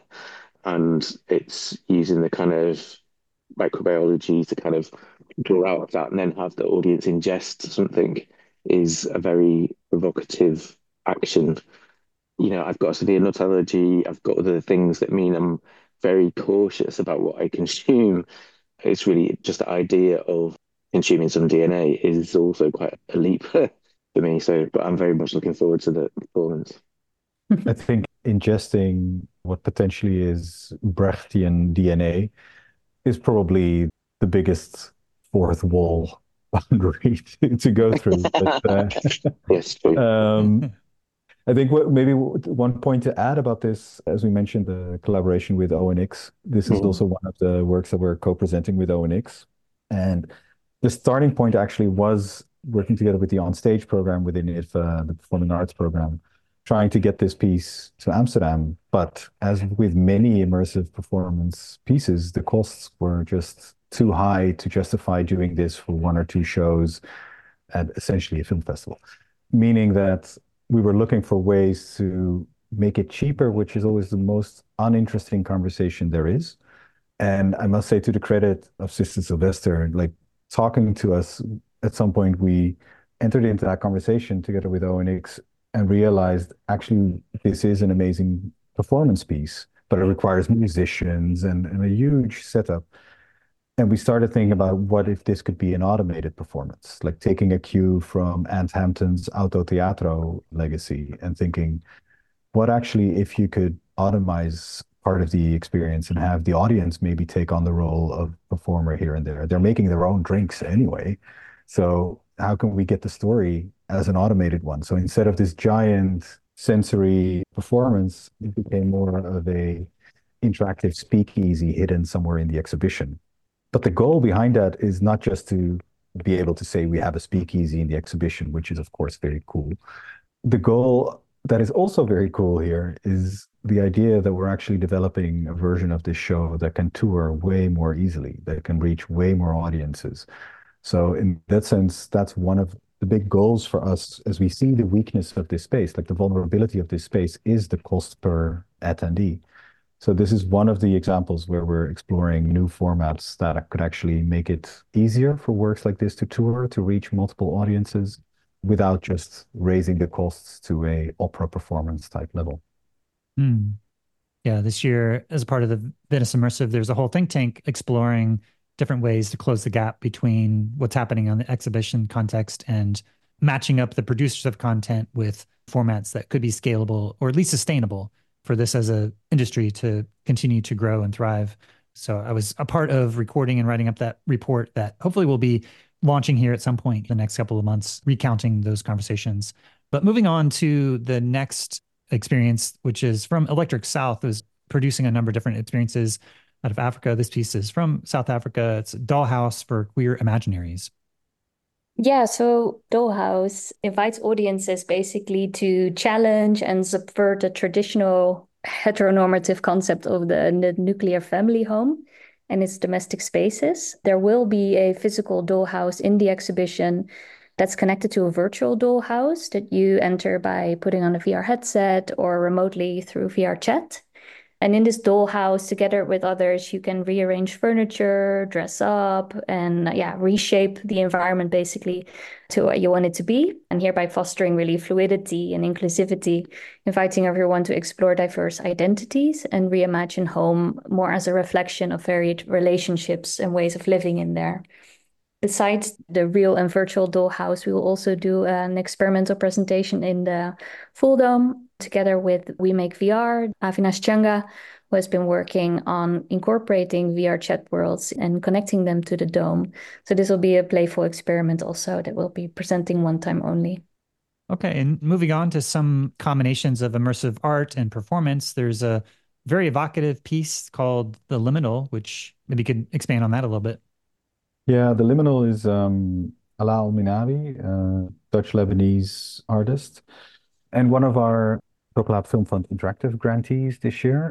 Speaker 5: and it's using the kind of microbiology to kind of draw out of that and then have the audience ingest something is a very provocative action. I've got a severe nut allergy. I've got other things that mean I'm very cautious about what I consume. It's really just the idea of consuming some DNA is also quite a leap for me. So, but I'm very much looking forward to the performance.
Speaker 3: I think ingesting what potentially is Brechtian DNA is probably the biggest fourth wall boundary to go through. But,
Speaker 5: yes, true.
Speaker 3: I think maybe one point to add about this, as we mentioned, the collaboration with ONX. This is also one of the works that we're co-presenting with ONX. And the starting point actually was working together with the On-Stage program within IDFA, the Performing Arts program, trying to get this piece to Amsterdam. But as with many immersive performance pieces, the costs were just too high to justify doing this for one or two shows at essentially a film festival. Meaning that we were looking for ways to make it cheaper, which is always the most uninteresting conversation there is. And I must say, to the credit of Sister Sylvester, like talking to us at some point, we entered into that conversation together with ONX and realized actually this is an amazing performance piece, but it requires musicians and a huge setup. And we started thinking about what if this could be an automated performance, like taking a cue from Ant Hampton's Autoteatro legacy and thinking, what actually if you could automize part of the experience and have the audience maybe take on the role of performer here and there? They're making their own drinks anyway. So how can we get the story as an automated one? So instead of this giant sensory performance, it became more of a interactive speakeasy hidden somewhere in the exhibition. But the goal behind that is not just to be able to say we have a speakeasy in the exhibition, which is, of course, very cool. The goal that is also very cool here is the idea that we're actually developing a version of this show that can tour way more easily, that can reach way more audiences. So in that sense, that's one of the big goals for us as we see the weakness of this space, like the vulnerability of this space is the cost per attendee. So this is one of the examples where we're exploring new formats that could actually make it easier for works like this to tour, to reach multiple audiences without just raising the costs to a opera performance type level.
Speaker 2: Hmm. Yeah, this year, as a part of the Venice Immersive, there's a whole think tank exploring different ways to close the gap between what's happening on the exhibition context and matching up the producers of content with formats that could be scalable or at least sustainable for this as a industry to continue to grow and thrive. So I was a part of recording and writing up that report that hopefully will be launching here at some point in the next couple of months, recounting those conversations. But moving on to the next experience, which is from Electric South, who's producing a number of different experiences out of Africa. This piece is from South Africa. It's a Dollhouse for Queer Imaginaries.
Speaker 4: Yeah, so Dollhouse invites audiences basically to challenge and subvert the traditional heteronormative concept of the nuclear family home and its domestic spaces. There will be a physical dollhouse in the exhibition that's connected to a virtual dollhouse that you enter by putting on a VR headset or remotely through VR chat. And in this dollhouse, together with others, you can rearrange furniture, dress up, and reshape the environment basically to what you want it to be. And hereby fostering really fluidity and inclusivity, inviting everyone to explore diverse identities and reimagine home more as a reflection of varied relationships and ways of living in there. Besides the real and virtual dollhouse, we will also do an experimental presentation in the Full Dome together with We Make VR, Avinash Changa, who has been working on incorporating VR chat worlds and connecting them to the dome. So this will be a playful experiment also that we'll be presenting one time only.
Speaker 2: Okay, and moving on to some combinations of immersive art and performance, there's a very evocative piece called The Liminal, which maybe you could expand on that a little bit.
Speaker 3: Yeah, the liminal is Alaa Minawi, Dutch-Lebanese artist, and one of our DocLab Film Fund Interactive grantees this year.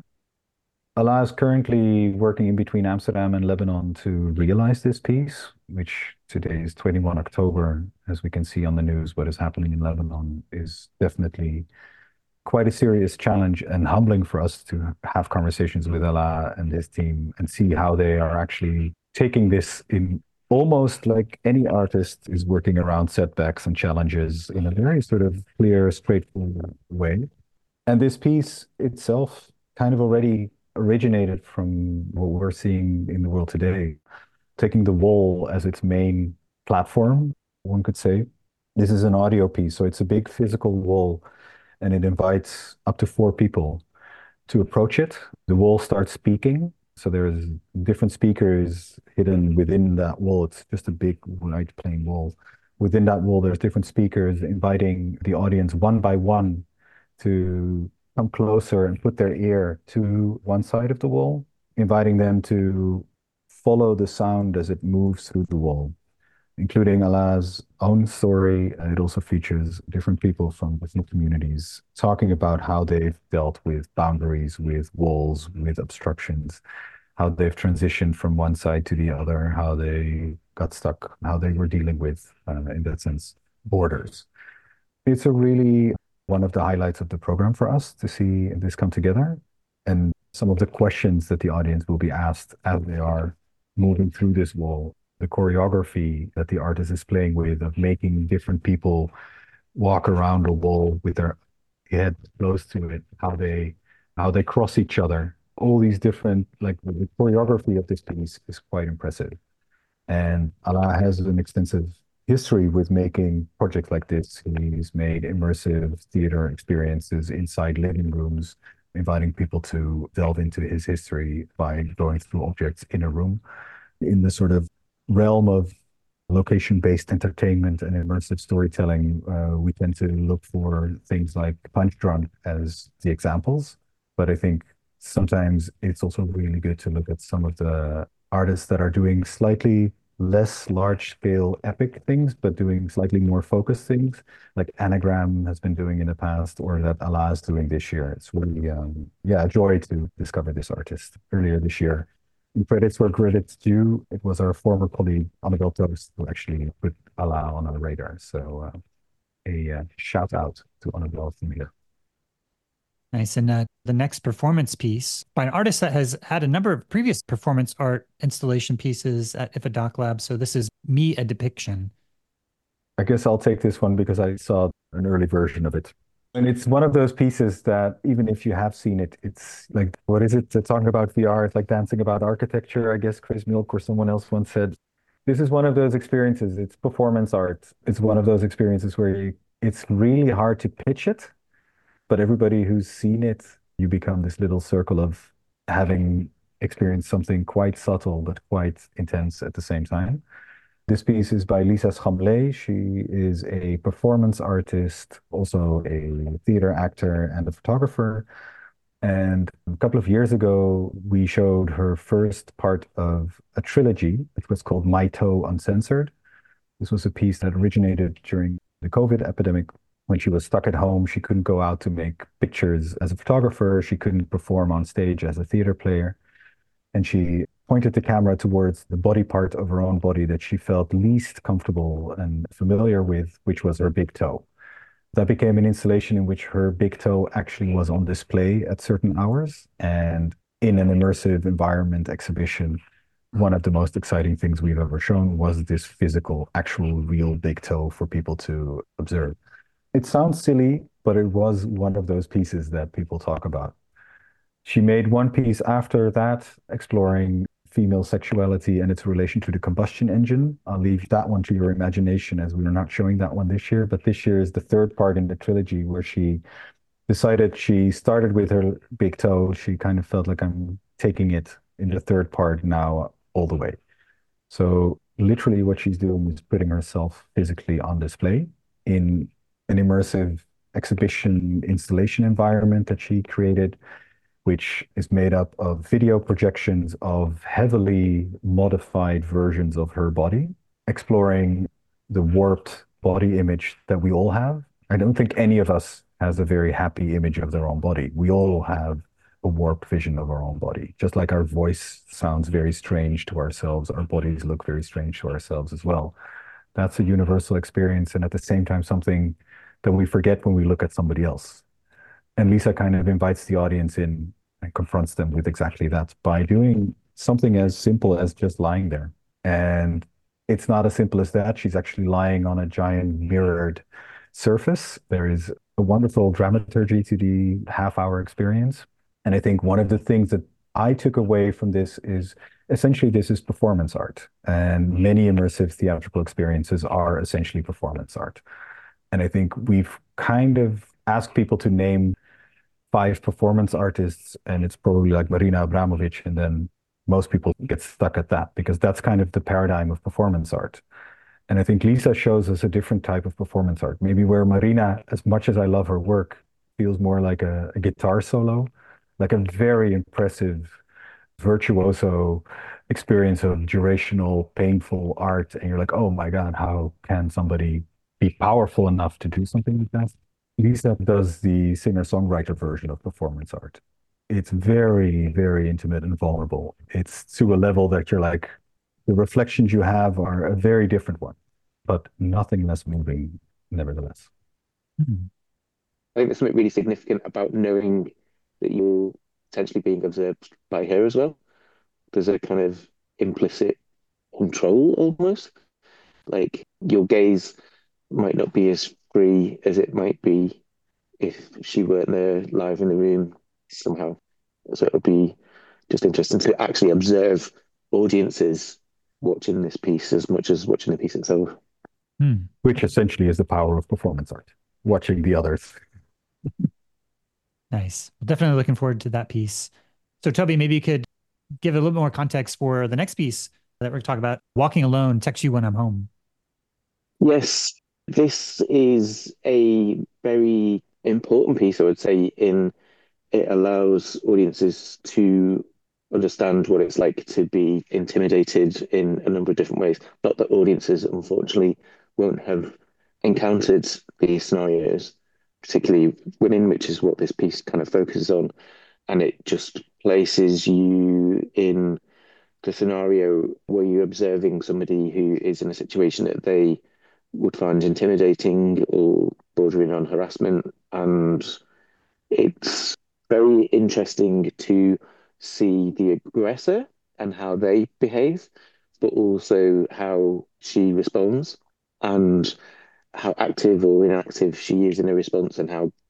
Speaker 3: Alaa is currently working in between Amsterdam and Lebanon to realize this piece, which today is 21 October. As we can see on the news, what is happening in Lebanon is definitely quite a serious challenge and humbling for us to have conversations with Alaa and his team and see how they are actually taking this in almost like any artist is working around setbacks and challenges in a very sort of clear, straightforward way. And this piece itself kind of already originated from what we're seeing in the world today, taking the wall as its main platform, one could say. This is an audio piece, so it's a big physical wall, and it invites up to 4 people to approach it. The wall starts speaking, so there's different speakers hidden within that wall. It's just a big white plain wall. Within that wall, there's different speakers inviting the audience one by one to come closer and put their ear to one side of the wall, inviting them to follow the sound as it moves through the wall, including Alaa's own story. And it also features different people from different communities talking about how they've dealt with boundaries, with walls, with obstructions, how they've transitioned from one side to the other, how they got stuck, how they were dealing with, in that sense, borders. It's a really one of the highlights of the program for us to see this come together, and some of the questions that the audience will be asked as they are moving through this wall, the choreography that the artist is playing with of making different people walk around a wall with their head close to it, how they cross each other. All these different, like the choreography of this piece is quite impressive. And Alaa has an extensive history with making projects like this. He's made immersive theater experiences inside living rooms, inviting people to delve into his history by going through objects in a room. In the sort of realm of location-based entertainment and immersive storytelling, we tend to look for things like Punch Drunk as the examples. But I think sometimes it's also really good to look at some of the artists that are doing slightly less large scale epic things, but doing slightly more focused things, like Anagram has been doing in the past, or that Alaa is doing this year. It's really, a joy to discover this artist earlier this year. And credits where credits due, it was our former colleague, Annabel Toast, who actually put Alaa on our radar. So a shout out to Annabel from here.
Speaker 2: Nice. And the next performance piece by an artist that has had a number of previous performance art installation pieces at IFA Doc Lab. So this is Me, a Depiction.
Speaker 3: I guess I'll take this one because I saw an early version of it. And it's one of those pieces that even if you have seen it, it's like, what is it? It's talking about VR. It's like dancing about architecture. I guess Chris Milk or someone else once said, this is one of those experiences. It's performance art. It's one of those experiences where it's really hard to pitch it, but everybody who's seen it, you become this little circle of having experienced something quite subtle, but quite intense at the same time. This piece is by Lisa Schamblay. She is a performance artist, also a theater actor and a photographer. And a couple of years ago, we showed her first part of a trilogy, which was called My Toe Uncensored. This was a piece that originated during the COVID epidemic. When she was stuck at home, she couldn't go out to make pictures as a photographer. She couldn't perform on stage as a theater player. And she pointed the camera towards the body part of her own body that she felt least comfortable and familiar with, which was her big toe. That became an installation in which her big toe actually was on display at certain hours. And in an immersive environment exhibition, one of the most exciting things we've ever shown was this physical, actual, real big toe for people to observe. It sounds silly, but it was one of those pieces that people talk about. She made one piece after that, exploring female sexuality and its relation to the combustion engine. I'll leave that one to your imagination as we are not showing that one this year, but this year is the third part in the trilogy where she decided she started with her big toe. She kind of felt like I'm taking it in the third part now all the way. So literally what she's doing is putting herself physically on display in an immersive exhibition installation environment that she created, which is made up of video projections of heavily modified versions of her body, exploring the warped body image that we all have. I don't think any of us has a very happy image of their own body. We all have a warped vision of our own body. Just like our voice sounds very strange to ourselves, our bodies look very strange to ourselves as well. That's a universal experience, and at the same time, something that we forget when we look at somebody else. And Lisa kind of invites the audience in and confronts them with exactly that by doing something as simple as just lying there. And it's not as simple as that. She's actually lying on a giant mirrored surface. There is a wonderful dramaturgy to the half-hour experience. And I think one of the things that I took away from this is essentially this is performance art. And many immersive theatrical experiences are essentially performance art. And I think we've kind of asked people to name 5 performance artists, and it's probably like Marina Abramovic, and then most people get stuck at that because that's kind of the paradigm of performance art. And I think Lisa shows us a different type of performance art. Maybe where Marina, as much as I love her work, feels more like a guitar solo, like a very impressive virtuoso experience of durational, painful art. And you're like, oh my God, how can somebody be powerful enough to do something like that? Lisa does the singer-songwriter version of performance art. It's very, very intimate and vulnerable. It's to a level that you're like, the reflections you have are a very different one, but nothing less moving, nevertheless.
Speaker 2: Hmm.
Speaker 5: I think there's something really significant about knowing that you're potentially being observed by her as well. There's a kind of implicit control almost. Like your gaze might not be as free as it might be if she weren't there live in the room somehow. So it would be just interesting to actually observe audiences watching this piece as much as watching the piece itself.
Speaker 2: Hmm.
Speaker 3: Which essentially is the power of performance art, watching the others.
Speaker 2: Nice. Well, definitely looking forward to that piece. So, Toby, maybe you could give a little more context for the next piece that we're talking about, Walking Alone, Text You When I'm Home.
Speaker 5: Yes, this is a very important piece, I would say, in it allows audiences to understand what it's like to be intimidated in a number of different ways. Not that audiences, unfortunately, won't have encountered these scenarios, particularly women, which is what this piece kind of focuses on. And it just places you in the scenario where you're observing somebody who is in a situation that they would find intimidating or bordering on harassment. And it's very interesting to see the aggressor and how they behave, but also how she responds and how active or inactive she is in her response and how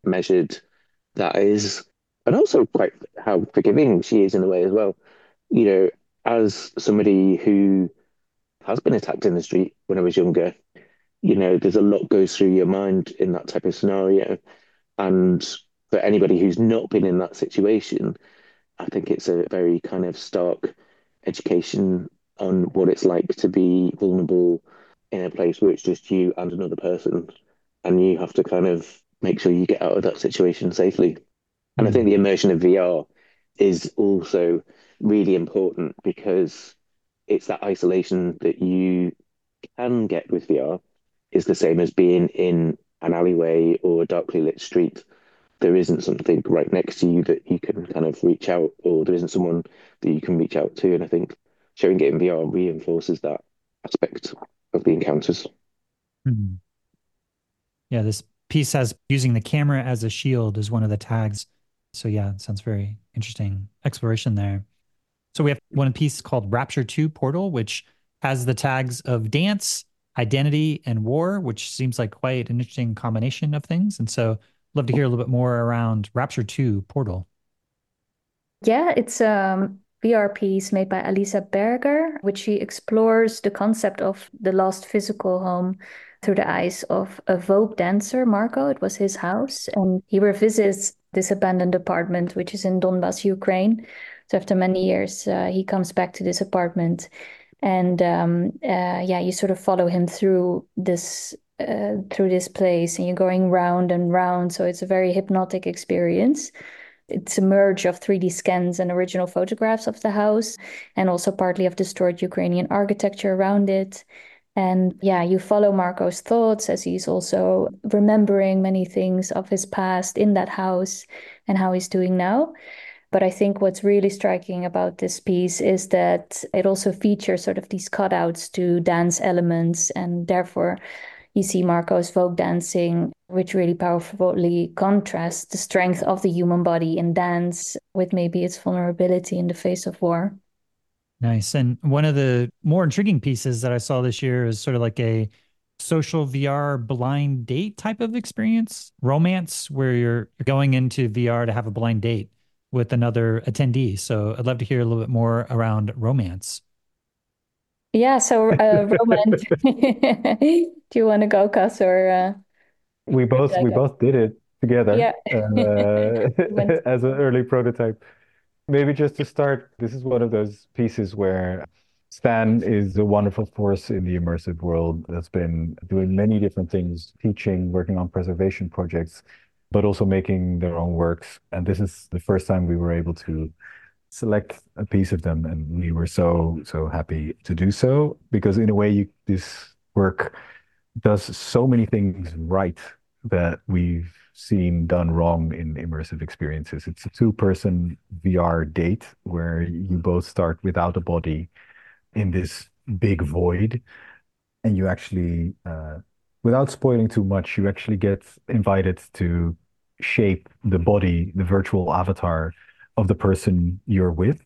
Speaker 5: measured that is, and also quite how forgiving she is in a way as well. You know, as somebody who has been attacked in the street when I was younger, there's a lot goes through your mind in that type of scenario. And for anybody who's not been in that situation, I think it's a very kind of stark education on what it's like to be vulnerable in a place where it's just you and another person, and you have to kind of make sure you get out of that situation safely. And I think
Speaker 2: Mm.
Speaker 5: the immersion of VR is also really important because it's that isolation that you can get with VR is the same as being in an alleyway or a darkly lit street. There isn't something right next to you that you can kind of reach out, or there isn't someone that you can reach out to. And I think showing it in VR reinforces that aspect of the encounters.
Speaker 2: Mm. Yeah, this piece has using the camera as a shield is one of the tags. So yeah, it sounds very interesting exploration there. So we have one piece called Rapture 2 Portal, which has the tags of dance, identity, and war, which seems like quite an interesting combination of things. And so love to hear a little bit more around Rapture 2 Portal.
Speaker 4: Yeah, it's a VR piece made by Alisa Berger, which she explores the concept of the lost physical home through the eyes of a Vogue dancer, Marco. It was his house, and he revisits this abandoned apartment, which is in Donbas, Ukraine. So after many years, he comes back to this apartment, and yeah, you sort of follow him through this place, and you're going round and round. So it's a very hypnotic experience. It's a merge of 3D scans and original photographs of the house, and also partly of destroyed Ukrainian architecture around it. And yeah, you follow Marco's thoughts as he's also remembering many things of his past in that house and how he's doing now. But I think what's really striking about this piece is that it also features sort of these cutouts to dance elements, and therefore you see Marco's folk dancing, which really powerfully contrasts the strength of the human body in dance with maybe its vulnerability in the face of war.
Speaker 2: Nice. And one of the more intriguing pieces that I saw this year is sort of like a social VR blind date type of experience, romance, where you're going into VR to have a blind date with another attendee. So I'd love to hear a little bit more around romance.
Speaker 4: Yeah, so Roman, do you want to go, Cass, or
Speaker 3: We
Speaker 4: should
Speaker 3: both
Speaker 4: I
Speaker 3: we
Speaker 4: go?
Speaker 3: both did it together
Speaker 4: Yeah. Went-
Speaker 3: as an early prototype. Maybe just to start, this is one of those pieces where Stan is a wonderful force in the immersive world that's been doing many different things, teaching, working on preservation projects, but also making their own works. And this is the first time we were able to select a piece of them, and we were so happy to do so because in a way this work does so many things right that we've seen done wrong in immersive experiences. It's a two-person VR date where you both start without a body in this big void, and you actually, without spoiling too much, you actually get invited to shape the body, the virtual avatar of the person you're with.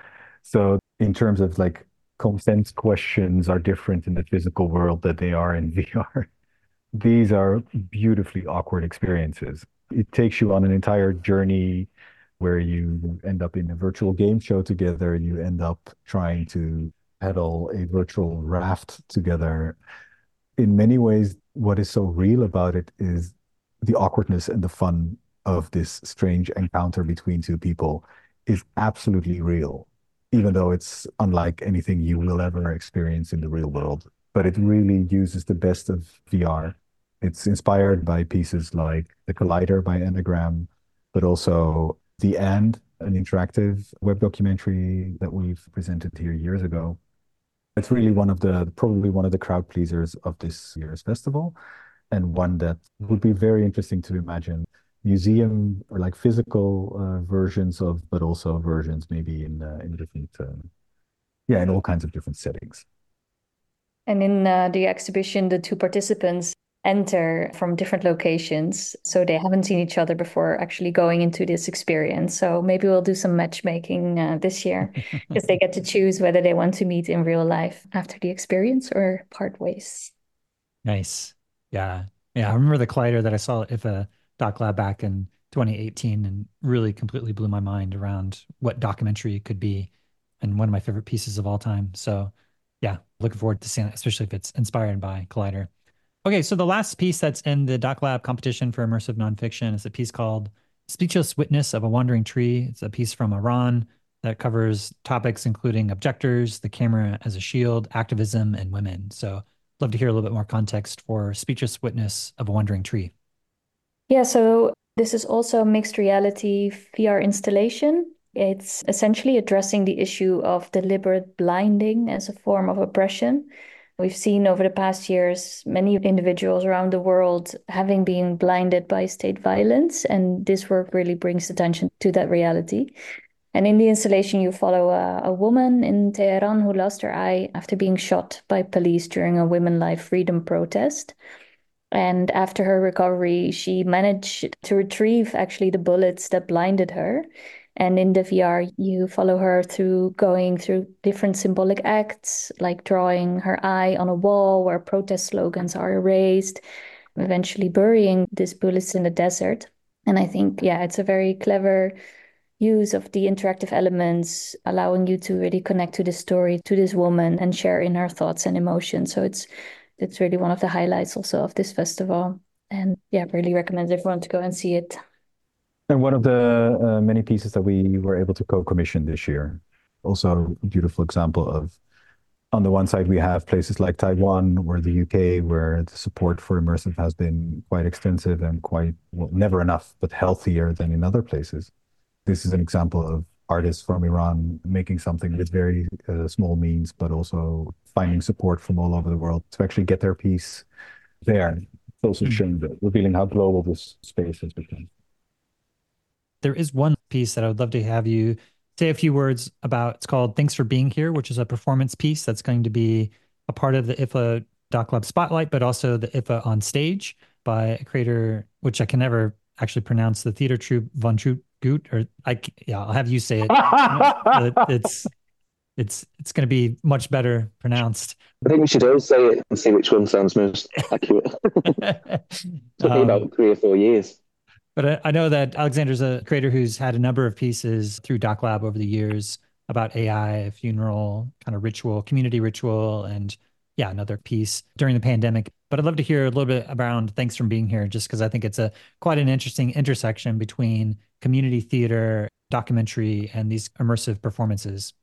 Speaker 3: So in terms of like consent questions are different in the physical world that they are in VR. These are beautifully awkward experiences. It takes you on an entire journey where you end up in a virtual game show together. You end up trying to pedal a virtual raft together. In many ways, what is so real about it is the awkwardness and the fun of this strange encounter between two people is absolutely real, even though it's unlike anything you will ever experience in the real world. But it really uses the best of VR. It's inspired by pieces like The Collider by Anagram, but also The And, an interactive web documentary that we've presented here years ago. It's really probably one of the crowd pleasers of this year's festival, and one that would be very interesting to imagine museum or like physical versions of, but also versions maybe in different, yeah, in all kinds of different settings.
Speaker 4: And in the exhibition, the two participants enter from different locations. So they haven't seen each other before actually going into this experience. So maybe we'll do some matchmaking this year because they get to choose whether they want to meet in real life after the experience or part ways.
Speaker 2: Nice. Yeah. Yeah. I remember the collider that I saw. If a Doc Lab back in 2018 and really completely blew my mind around what documentary could be, and one of my favorite pieces of all time. So yeah, looking forward to seeing it, especially if it's inspired by Collider. Okay, so the last piece that's in the Doc Lab competition for immersive nonfiction is a piece called Speechless Witness of a Wandering Tree. It's a piece from Iran that covers topics including objectors, the camera as a shield, activism, and women. So love to hear a little bit more context for Speechless Witness of a Wandering Tree.
Speaker 4: Yeah, so this is also a mixed reality VR installation. It's essentially addressing the issue of deliberate blinding as a form of oppression. We've seen over the past years many individuals around the world having been blinded by state violence, and this work really brings attention to that reality. And in the installation, you follow a woman in Tehran who lost her eye after being shot by police during a Women Life Freedom protest. And after her recovery, she managed to retrieve actually the bullets that blinded her. And in the VR, you follow her through going through different symbolic acts, like drawing her eye on a wall where protest slogans are erased, eventually burying these bullets in the desert. And I think, yeah, it's a very clever use of the interactive elements, allowing you to really connect to the story, to this woman, and share in her thoughts and emotions. So it's really one of the highlights also of this festival. And yeah, really recommend everyone to go and see it.
Speaker 3: And one of the many pieces that we were able to co-commission this year. Also a beautiful example of, on the one side, we have places like Taiwan or the UK, where the support for immersive has been quite extensive and quite, well, never enough, but healthier than in other places. This is an example of artists from Iran making something with very small means, but also finding support from all over the world to actually get their piece there. It's also showing that, revealing how global this space has become.
Speaker 2: There is one piece that I would love to have you say a few words about. It's called Thanks for Being Here, which is a performance piece that's going to be a part of the IFA Doc Lab Spotlight, but also the IFA On Stage by a creator, which I can never actually pronounce, the theater troupe Von Goot, or I'll have you say it. It's going to be much better pronounced.
Speaker 5: I think we should all say it and see which one sounds most accurate. Took me about 3 or 4 years.
Speaker 2: But I know that Alexander's a creator who's had a number of pieces through Doc Lab over the years about AI, funeral, kind of ritual, community ritual, and yeah, another piece during the pandemic. But I'd love to hear a little bit around Thanks for Being Here, just because I think it's quite an interesting intersection between community theater, documentary, and these immersive performances.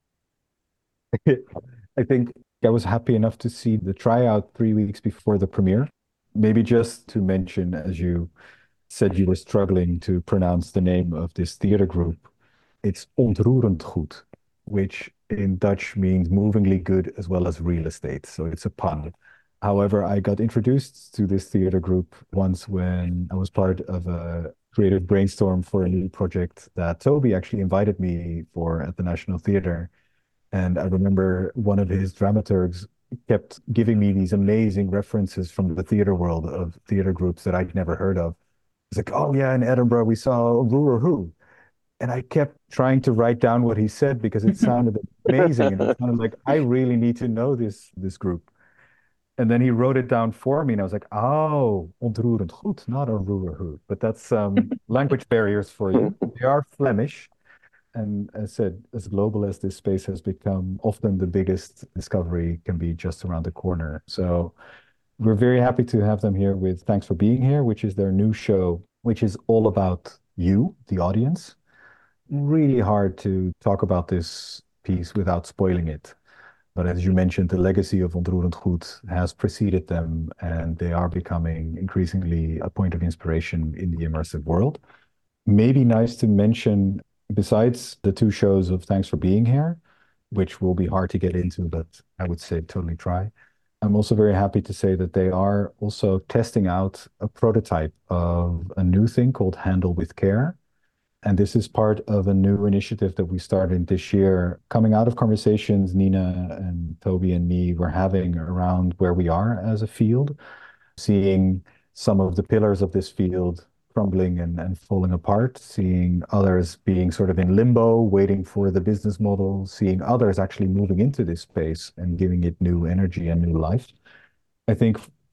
Speaker 3: I think I was happy enough to see the tryout 3 weeks before the premiere. Maybe just to mention, as you said you were struggling to pronounce the name of this theater group, it's Ontroerend Goed, which in Dutch means movingly good as well as real estate. So it's a pun. However, I got introduced to this theater group once when I was part of a creative brainstorm for a new project that Toby actually invited me for at the National Theatre. And I remember one of his dramaturgs kept giving me these amazing references from the theater world of theater groups that I'd never heard of. It's like, oh yeah, in Edinburgh we saw Roer Who. And I kept trying to write down what he said because it sounded amazing. And it sounded like I really need to know this group. And then he wrote it down for me, and I was like, oh, Ontroerend Goed, not a Roer Who. But that's language barriers for you. They are Flemish. And as I said, as global as this space has become, often the biggest discovery can be just around the corner. So we're very happy to have them here with Thanks for Being Here, which is their new show, which is all about you, the audience. Really hard to talk about this piece without spoiling it. But as you mentioned, the legacy of Ontroerend Goed has preceded them, and they are becoming increasingly a point of inspiration in the immersive world. Maybe nice to mention, besides the 2 shows of Thanks for Being Here, which will be hard to get into, but I would say totally try. I'm also very happy to say that they are also testing out a prototype of a new thing called Handle with Care. And this is part of a new initiative that we started this year, coming out of conversations Nina and Toby and me were having around where we are as a field, seeing some of the pillars of this field crumbling and falling apart, seeing others being sort of in limbo, waiting for the business model, seeing others actually moving into this space and giving it new energy and new life. I think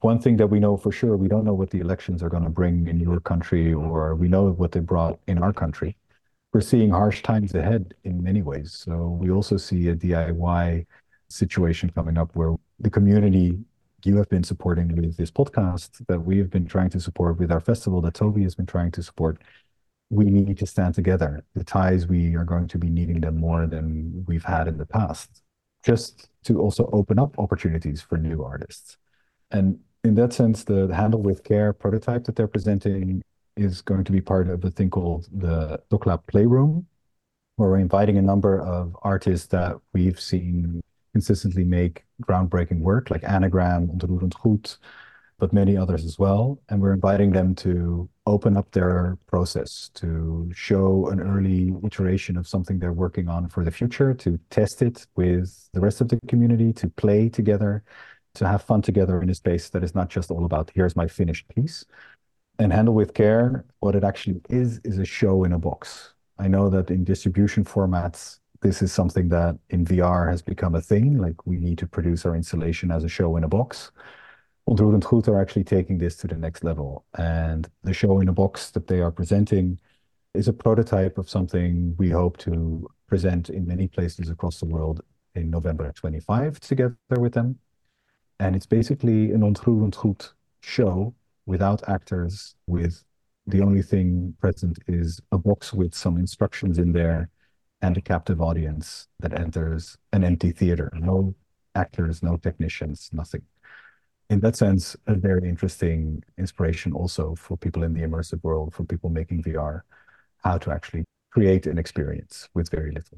Speaker 3: one thing that we know for sure, we don't know what the elections are going to bring in your country, or we know what they brought in our country. We're seeing harsh times ahead in many ways. So we also see a DIY situation coming up where the community you have been supporting with this podcast, that we have been trying to support with our festival, that Toby has been trying to support, we need to stand together. The ties, we are going to be needing them more than we've had in the past, just to also open up opportunities for new artists. And in that sense, the Handle with Care prototype that they're presenting is going to be part of a thing called the DocLab Playroom, where we're inviting a number of artists that we've seen consistently make groundbreaking work, like Anagram, Ontroerend Goed, but many others as well. And we're inviting them to open up their process, to show an early iteration of something they're working on for the future, to test it with the rest of the community, to play together, to have fun together in a space that is not just all about, here's my finished piece. And Handle with Care, what it actually is a show in a box. I know that in distribution formats, this is something that in VR has become a thing, like we need to produce our installation as a show in a box. Ontroerend Goed are actually taking this to the next level. And the show in a box that they are presenting is a prototype of something we hope to present in many places across the world in November 25 together with them. And it's basically an Ontroerend Goed show without actors, with the only thing present is a box with some instructions in there and a captive audience that enters an empty theater. No actors, no technicians, nothing. In that sense, a very interesting inspiration also for people in the immersive world, for people making VR, how to actually create an experience with very little.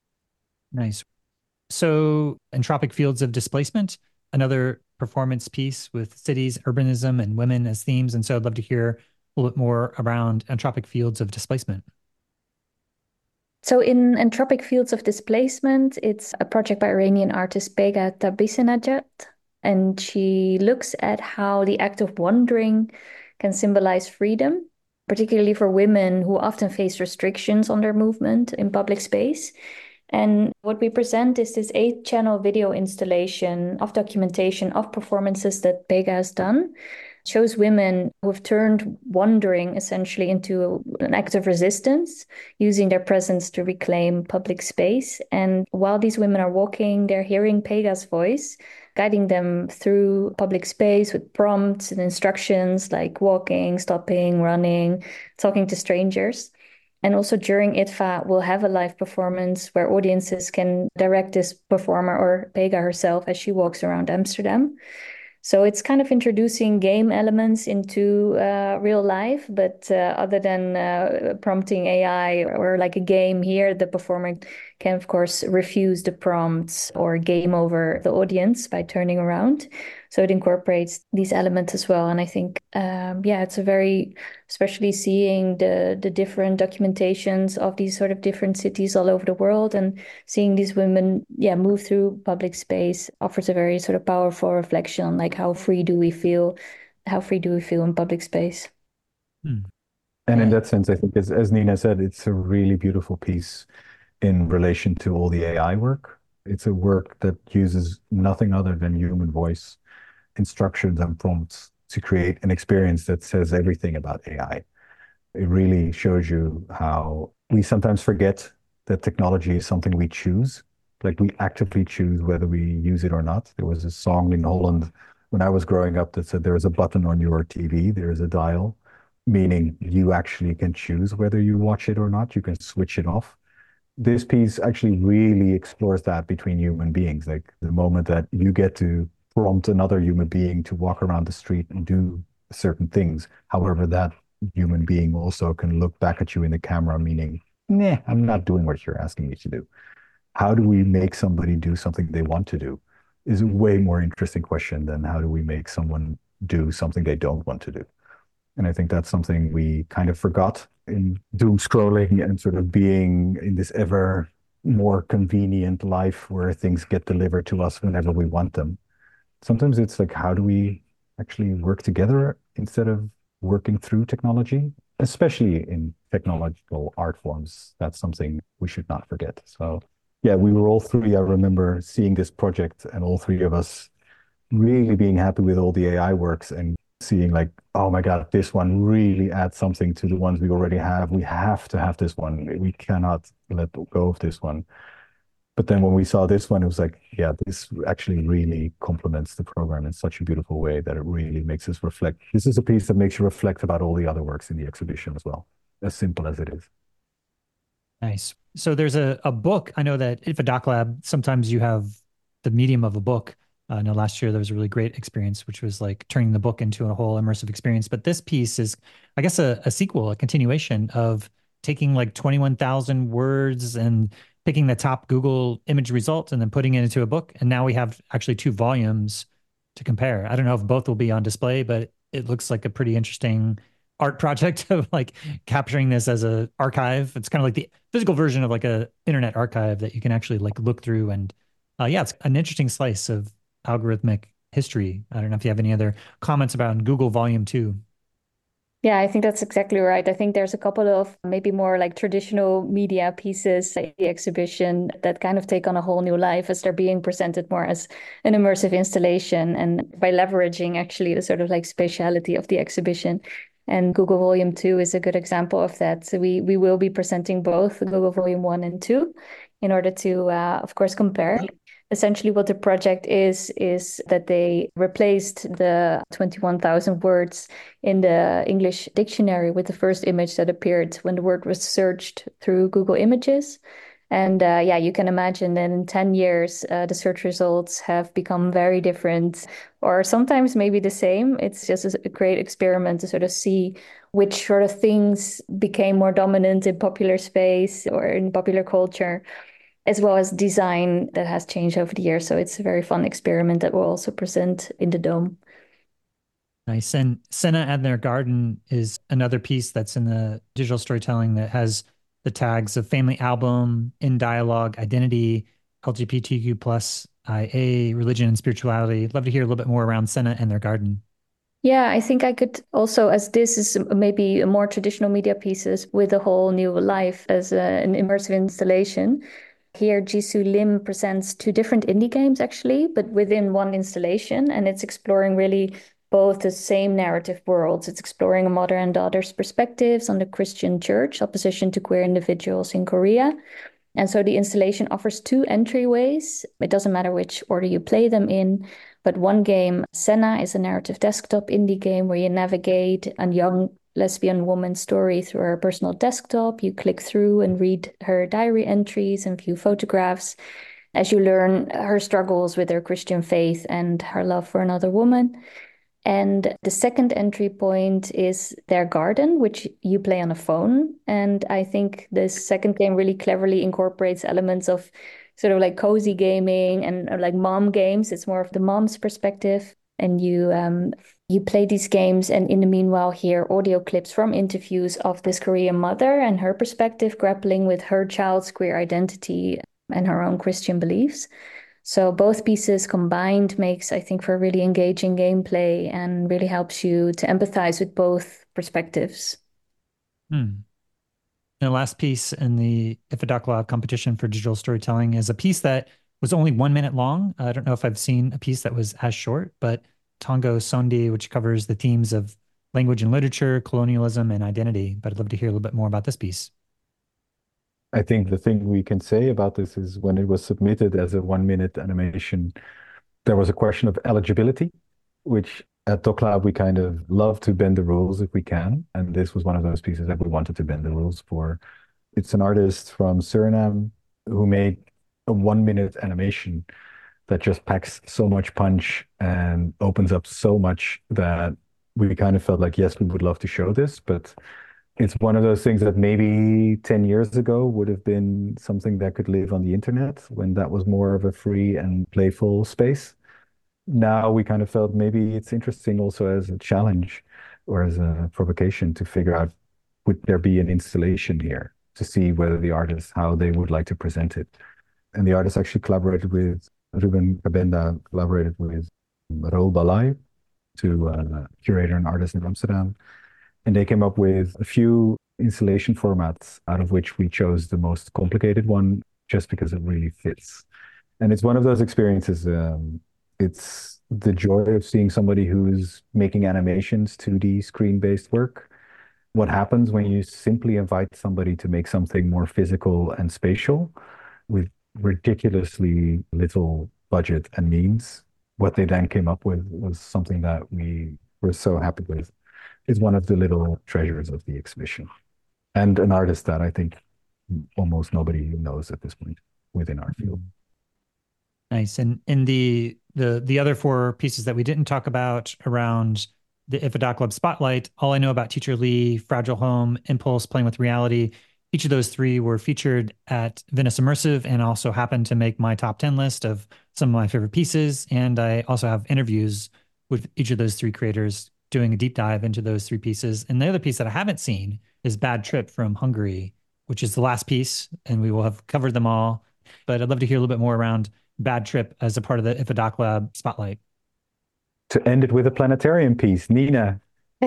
Speaker 2: Nice. So, Entropic Fields of Displacement, another performance piece with cities, urbanism, and women as themes. And so I'd love to hear a little bit more around Entropic Fields of Displacement.
Speaker 4: So in Entropic Fields of Displacement, it's a project by Iranian artist Pegah Tabisinajad, and she looks at how the act of wandering can symbolize freedom, particularly for women who often face restrictions on their movement in public space. And what we present is this 8-channel video installation of documentation of performances that Pegah has done. It shows women who have turned wandering essentially into an act of resistance, using their presence to reclaim public space. And while these women are walking, they're hearing Pegah's voice, guiding them through public space with prompts and instructions like walking, stopping, running, talking to strangers. And also during IDFA, we'll have a live performance where audiences can direct this performer or Pegah herself as she walks around Amsterdam. So it's kind of introducing game elements into real life, but other than prompting AI or like a game here, the performer can, of course, refuse the prompts or game over the audience by turning around. So it incorporates these elements as well. And I think, it's a very, especially seeing the different documentations of these sort of different cities all over the world and seeing these women, move through public space offers a very sort of powerful reflection on like how free do we feel in public space.
Speaker 3: And in that sense, I think as Nina said, it's a really beautiful piece in relation to all the AI work. It's a work that uses nothing other than human voice, instructions and prompts to create an experience that says everything about AI. It really shows you how we sometimes forget that technology is something we choose. Like we actively choose whether we use it or not. There was a song in Holland when I was growing up that said there is a button on your TV, there is a dial, meaning you actually can choose whether you watch it or not. You can switch it off. This piece actually really explores that between human beings, like the moment that you get to prompt another human being to walk around the street and do certain things. However, that human being also can look back at you in the camera, meaning, nah, I'm not doing what you're asking me to do. How do we make somebody do something they want to do is a way more interesting question than how do we make someone do something they don't want to do. And I think that's something we kind of forgot in doom scrolling and sort of being in this ever more convenient life where things get delivered to us whenever we want them. Sometimes it's like, how do we actually work together instead of working through technology, especially in technological art forms? That's something we should not forget. So yeah, we were all three, I remember seeing this project and all three of us really being happy with all the AI works and seeing like, oh my God, this one really adds something to the ones we already have. We have to have this one. We cannot let go of this one. But then when we saw this one, it was like, yeah, this actually really complements the program in such a beautiful way that it really makes us reflect. This is a piece that makes you reflect about all the other works in the exhibition as well, as simple as it is.
Speaker 2: Nice. So there's a book. I know that at Doc Lab, sometimes you have the medium of a book. I know last year there was a really great experience, which was like turning the book into a whole immersive experience. But this piece is, I guess, a sequel, a continuation of taking like 21,000 words and picking the top Google image result and then putting it into a book. And now we have actually two volumes to compare. I don't know if both will be on display, but it looks like a pretty interesting art project of like capturing this as a archive. It's kind of like the physical version of like a internet archive that you can actually like look through. And yeah, it's an interesting slice of algorithmic history. I don't know if you have any other comments about Google Volume 2.
Speaker 4: Yeah, I think that's exactly right. I think there's a couple of maybe more like traditional media pieces at the exhibition that kind of take on a whole new life as they're being presented more as an immersive installation and by leveraging actually the sort of like spatiality of the exhibition. And Google Volume 2 is a good example of that. So we will be presenting both Google Volume 1 and 2 in order to, of course, compare. Essentially, what the project is that they replaced the 21,000 words in the English dictionary with the first image that appeared when the word was searched through Google Images. And yeah, you can imagine that in 10 years, the search results have become very different, or sometimes maybe the same. It's just a great experiment to sort of see which sort of things became more dominant in popular space or in popular culture, as well as design that has changed over the years. So it's a very fun experiment that we'll also present in the Dome.
Speaker 2: Nice. And Senna and Their Garden is another piece that's in the digital storytelling that has the tags of family album, in dialogue, identity, LGBTQ plus IA, religion and spirituality. Love to hear a little bit more around Senna and Their Garden.
Speaker 4: Yeah, I think I could also, as this is maybe a more traditional media pieces with a whole new life as an immersive installation. Here, Jisoo Lim presents two different indie games actually, but within one installation, and it's exploring really both the same narrative worlds. It's exploring a mother and daughter's perspectives on the Christian church, opposition to queer individuals in Korea. And so the installation offers two entryways. It doesn't matter which order you play them in, but one game, Senna, is a narrative desktop indie game where you navigate a young lesbian woman's story through her personal desktop. You click through and read her diary entries and view photographs as you learn her struggles with her Christian faith and her love for another woman. And the second entry point is Their Garden, which you play on a phone. And I think this second game really cleverly incorporates elements of sort of like cozy gaming and like mom games. It's more of the mom's perspective. And you play these games and in the meanwhile hear audio clips from interviews of this Korean mother and her perspective grappling with her child's queer identity and her own Christian beliefs. So both pieces combined makes, I think, for really engaging gameplay and really helps you to empathize with both perspectives.
Speaker 2: And the last piece in the IFA Lab competition for digital storytelling is a piece that was only 1 minute long. I don't know if I've seen a piece that was as short, but Tongo Sondi, which covers the themes of language and literature, colonialism, and identity. But I'd love to hear a little bit more about this piece.
Speaker 3: I think the thing we can say about this is when it was submitted as a 1 minute animation, there was a question of eligibility, which at DocLab we kind of love to bend the rules if we can. And this was one of those pieces that we wanted to bend the rules for. It's an artist from Suriname who made a 1 minute animation that just packs so much punch and opens up so much that we kind of felt like, yes, we would love to show this, but it's one of those things that maybe 10 years ago would have been something that could live on the internet when that was more of a free and playful space. Now we kind of felt maybe it's interesting also as a challenge or as a provocation to figure out, would there be an installation here to see whether the artist, how they would like to present it. And the artist actually collaborated with Ruben Kabenda, collaborated with Raoul Balai to curate an artist in Amsterdam. And they came up with a few installation formats, out of which we chose the most complicated one just because it really fits. And it's one of those experiences. It's the joy of seeing somebody who's making animations, 2D screen-based work. What happens when you simply invite somebody to make something more physical and spatial with ridiculously little budget and means? What they then came up with was something that we were so happy with. It's one of the little treasures of the exhibition, and an artist that I think almost nobody knows at this point within our field.
Speaker 2: Nice. And in the other four pieces that we didn't talk about around the IFA Doc Lab Spotlight, All I Know About Teacher Lee, Fragile Home, Impulse, Playing with Reality, each of those three were featured at Venice Immersive and also happened to make my top 10 list of some of my favorite pieces. And I also have interviews with each of those three creators doing a deep dive into those three pieces. And the other piece that I haven't seen is Bad Trip from Hungary, which is the last piece, and we will have covered them all. But I'd love to hear a little bit more around Bad Trip as a part of the IFA Doc Lab Spotlight.
Speaker 3: To end it with a planetarium piece, Nina.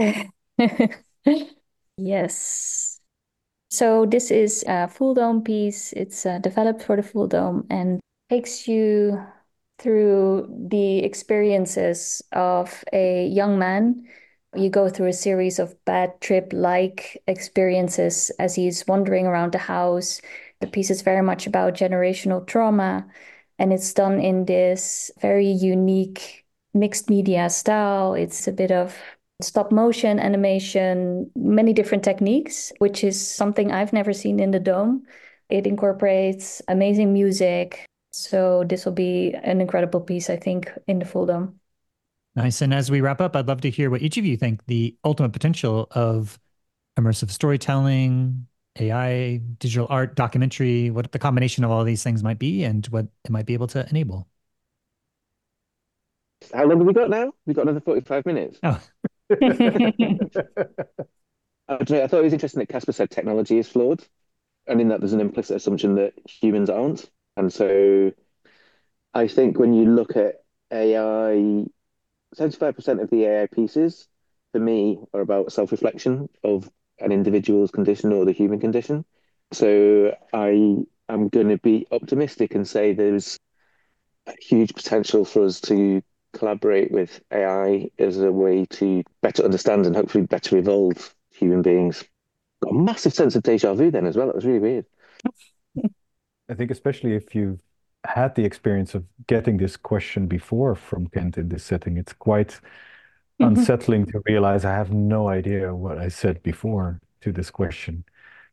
Speaker 4: Yes. So this is a full dome piece. It's developed for the full dome and takes you through the experiences of a young man. You go through a series of bad trip-like experiences as he's wandering around the house. The piece is very much about generational trauma, and it's done in this very unique mixed media style. It's a bit of stop motion animation, many different techniques, which is something I've never seen in the dome. It incorporates amazing music. So this will be an incredible piece, I think, in the full dome.
Speaker 2: Nice. And as we wrap up, I'd love to hear what each of you think the ultimate potential of immersive storytelling, AI, digital art, documentary, what the combination of all these things might be and what it might be able to enable.
Speaker 5: How long have we got now? We've got another 45 minutes.
Speaker 2: Oh,
Speaker 5: I thought it was interesting that Casper said technology is flawed, and in that there's an implicit assumption that humans aren't. And so I think when you look at AI, 75% of the AI pieces for me are about self-reflection of an individual's condition or the human condition. So I am going to be optimistic and say there's a huge potential for us to collaborate with AI as a way to better understand and hopefully better evolve human beings. Got a massive sense of deja vu then as well. It was really weird.
Speaker 3: I think especially if you've had the experience of getting this question before from Kent in this setting, it's quite unsettling to realize I have no idea what I said before to this question.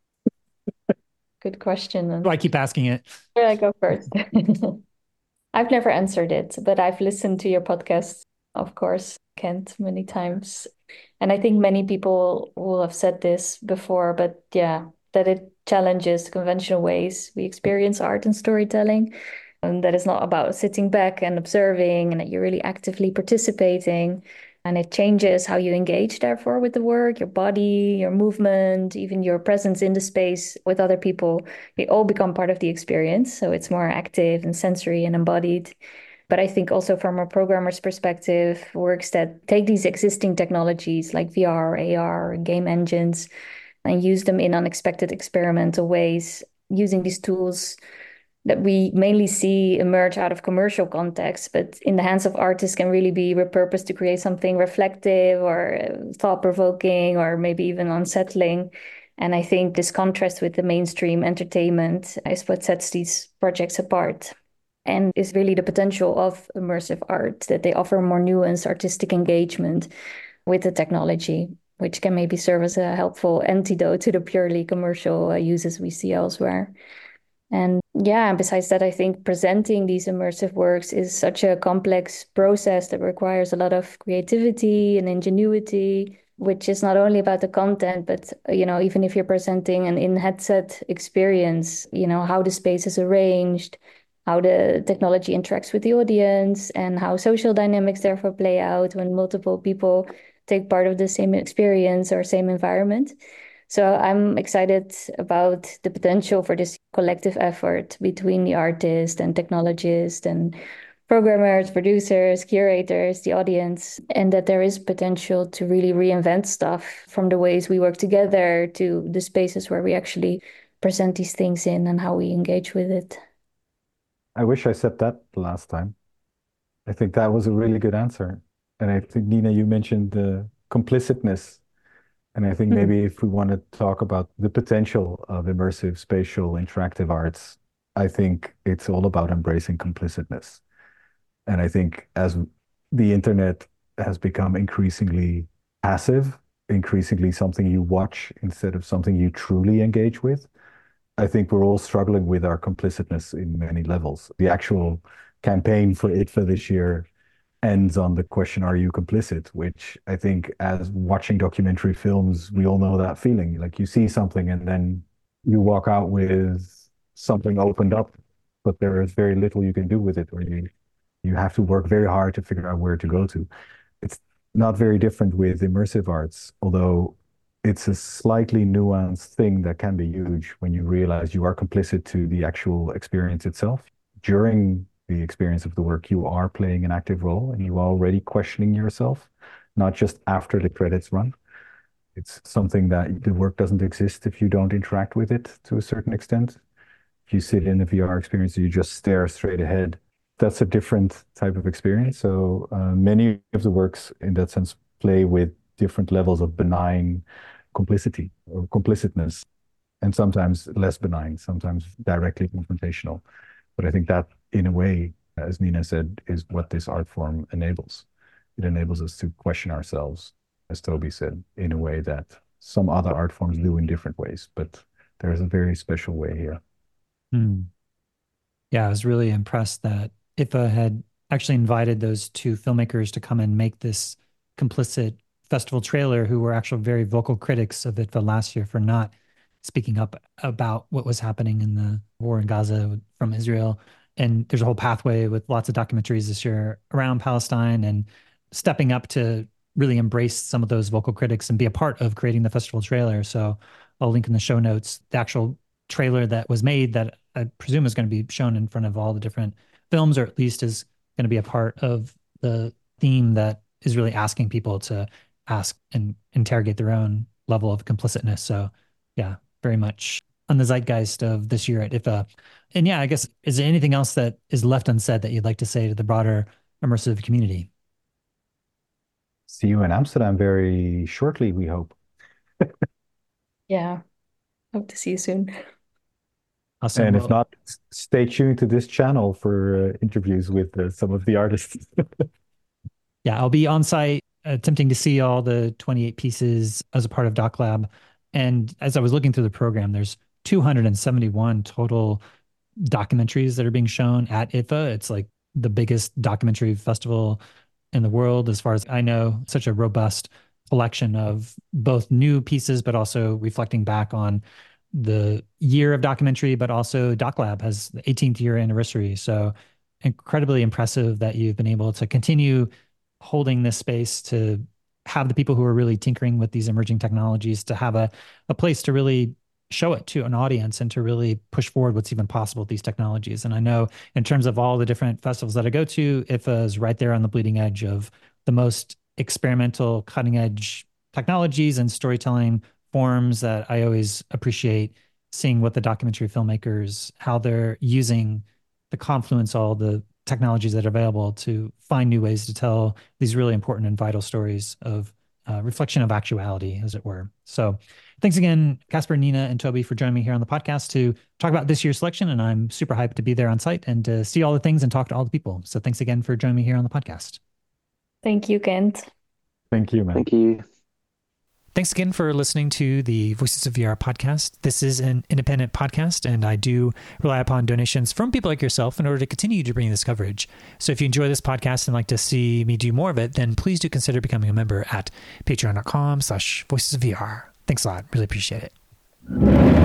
Speaker 4: Good question.
Speaker 2: I keep asking it.
Speaker 4: Where I go first? I've never answered it, but I've listened to your podcast, of course, Kent, many times. And I think many people will have said this before, but yeah, that it challenges conventional ways we experience art and storytelling. And that it's not about sitting back and observing, and that you're really actively participating. And it changes how you engage, therefore, with the work, your body, your movement, even your presence in the space with other people. They all become part of the experience. So it's more active and sensory and embodied. But I think also from a programmer's perspective, works that take these existing technologies like VR, AR, game engines, and use them in unexpected experimental ways, using these tools that we mainly see emerge out of commercial context, but in the hands of artists can really be repurposed to create something reflective or thought-provoking or maybe even unsettling. And I think this contrast with the mainstream entertainment is what sets these projects apart and is really the potential of immersive art, that they offer more nuanced artistic engagement with the technology, which can maybe serve as a helpful antidote to the purely commercial uses we see elsewhere. And yeah, besides that, I think presenting these immersive works is such a complex process that requires a lot of creativity and ingenuity, which is not only about the content, but, even if you're presenting an in-headset experience, how the space is arranged, how the technology interacts with the audience, and how social dynamics therefore play out when multiple people take part of the same experience or same environment. So I'm excited about the potential for this collective effort between the artist and technologist and programmers, producers, curators, the audience, and that there is potential to really reinvent stuff from the ways we work together to the spaces where we actually present these things in and how we engage with it.
Speaker 3: I wish I said that the last time. I think that was a really good answer. And I think, Nina, you mentioned the complicitness. And I think
Speaker 4: Mm.
Speaker 3: maybe if we want to talk about the potential of immersive, spatial, interactive arts, I think it's all about embracing complicitness. And I think as the internet has become increasingly passive, increasingly something you watch instead of something you truly engage with, I think we're all struggling with our complicitness in many levels. The actual campaign for ITFA this year ends on the question, are you complicit? Which I think as watching documentary films, we all know that feeling. Like you see something and then you walk out with something opened up, but there is very little you can do with it, or you have to work very hard to figure out where to go to. It's not very different with immersive arts, although it's a slightly nuanced thing that can be huge when you realize you are complicit to the actual experience itself. During the experience of the work, you are playing an active role and you are already questioning yourself, not just after the credits run. It's something that the work doesn't exist if you don't interact with it to a certain extent. If you sit in a VR experience, you just stare straight ahead. That's a different type of experience. So many of the works in that sense play with different levels of benign complicity or complicitness, and sometimes less benign, sometimes directly confrontational. But I think that, in a way, as Nina said, is what this art form enables. It enables us to question ourselves, as Toby said, in a way that some other art forms do in different ways. But there's a very special way here.
Speaker 2: Hmm. Yeah, I was really impressed that IFA had actually invited those two filmmakers to come and make this complicit festival trailer, who were actual very vocal critics of IFA last year for not speaking up about what was happening in the war in Gaza from Israel. And there's a whole pathway with lots of documentaries this year around Palestine, and stepping up to really embrace some of those vocal critics and be a part of creating the festival trailer. So I'll link in the show notes the actual trailer that was made that I presume is going to be shown in front of all the different films, or at least is going to be a part of the theme that is really asking people to ask and interrogate their own level of complicitness. So yeah, very much on the zeitgeist of this year at IFA. And yeah, I guess, is there anything else that is left unsaid that you'd like to say to the broader immersive community?
Speaker 3: See you in Amsterdam very shortly, we hope.
Speaker 4: Yeah, hope to see you soon.
Speaker 2: Awesome.
Speaker 3: And if
Speaker 2: Well,
Speaker 3: not, stay tuned to this channel for interviews with some of the artists.
Speaker 2: yeah, I'll be on site attempting to see all the 28 pieces as a part of Doc Lab. And as I was looking through the program, there's 271 total documentaries that are being shown at IFA. It's like the biggest documentary festival in the world, as far as I know. Such a robust collection of both new pieces, but also reflecting back on the year of documentary, but also Doc Lab has the 18th year anniversary. So incredibly impressive that you've been able to continue holding this space, to have the people who are really tinkering with these emerging technologies, to have a place to really show it to an audience and to really push forward what's even possible with these technologies. And I know in terms of all the different festivals that I go to, IFA is right there on the bleeding edge of the most experimental, cutting edge technologies and storytelling forms that I always appreciate seeing what the documentary filmmakers, how they're using the confluence, all the technologies that are available to find new ways to tell these really important and vital stories of reflection of actuality, as it were. So thanks again, Casper, Nina, and Toby, for joining me here on the podcast to talk about this year's selection. And I'm super hyped to be there on site and to see all the things and talk to all the people. So thanks again for joining me here on the podcast.
Speaker 4: Thank you, Kent.
Speaker 3: Thank you, man.
Speaker 5: Thank you.
Speaker 2: Thanks again for listening to the Voices of VR podcast. This is an independent podcast, and I do rely upon donations from people like yourself in order to continue to bring this coverage. So if you enjoy this podcast and like to see me do more of it, then please do consider becoming a member at patreon.com/voicesofvr. Thanks a lot. Really appreciate it.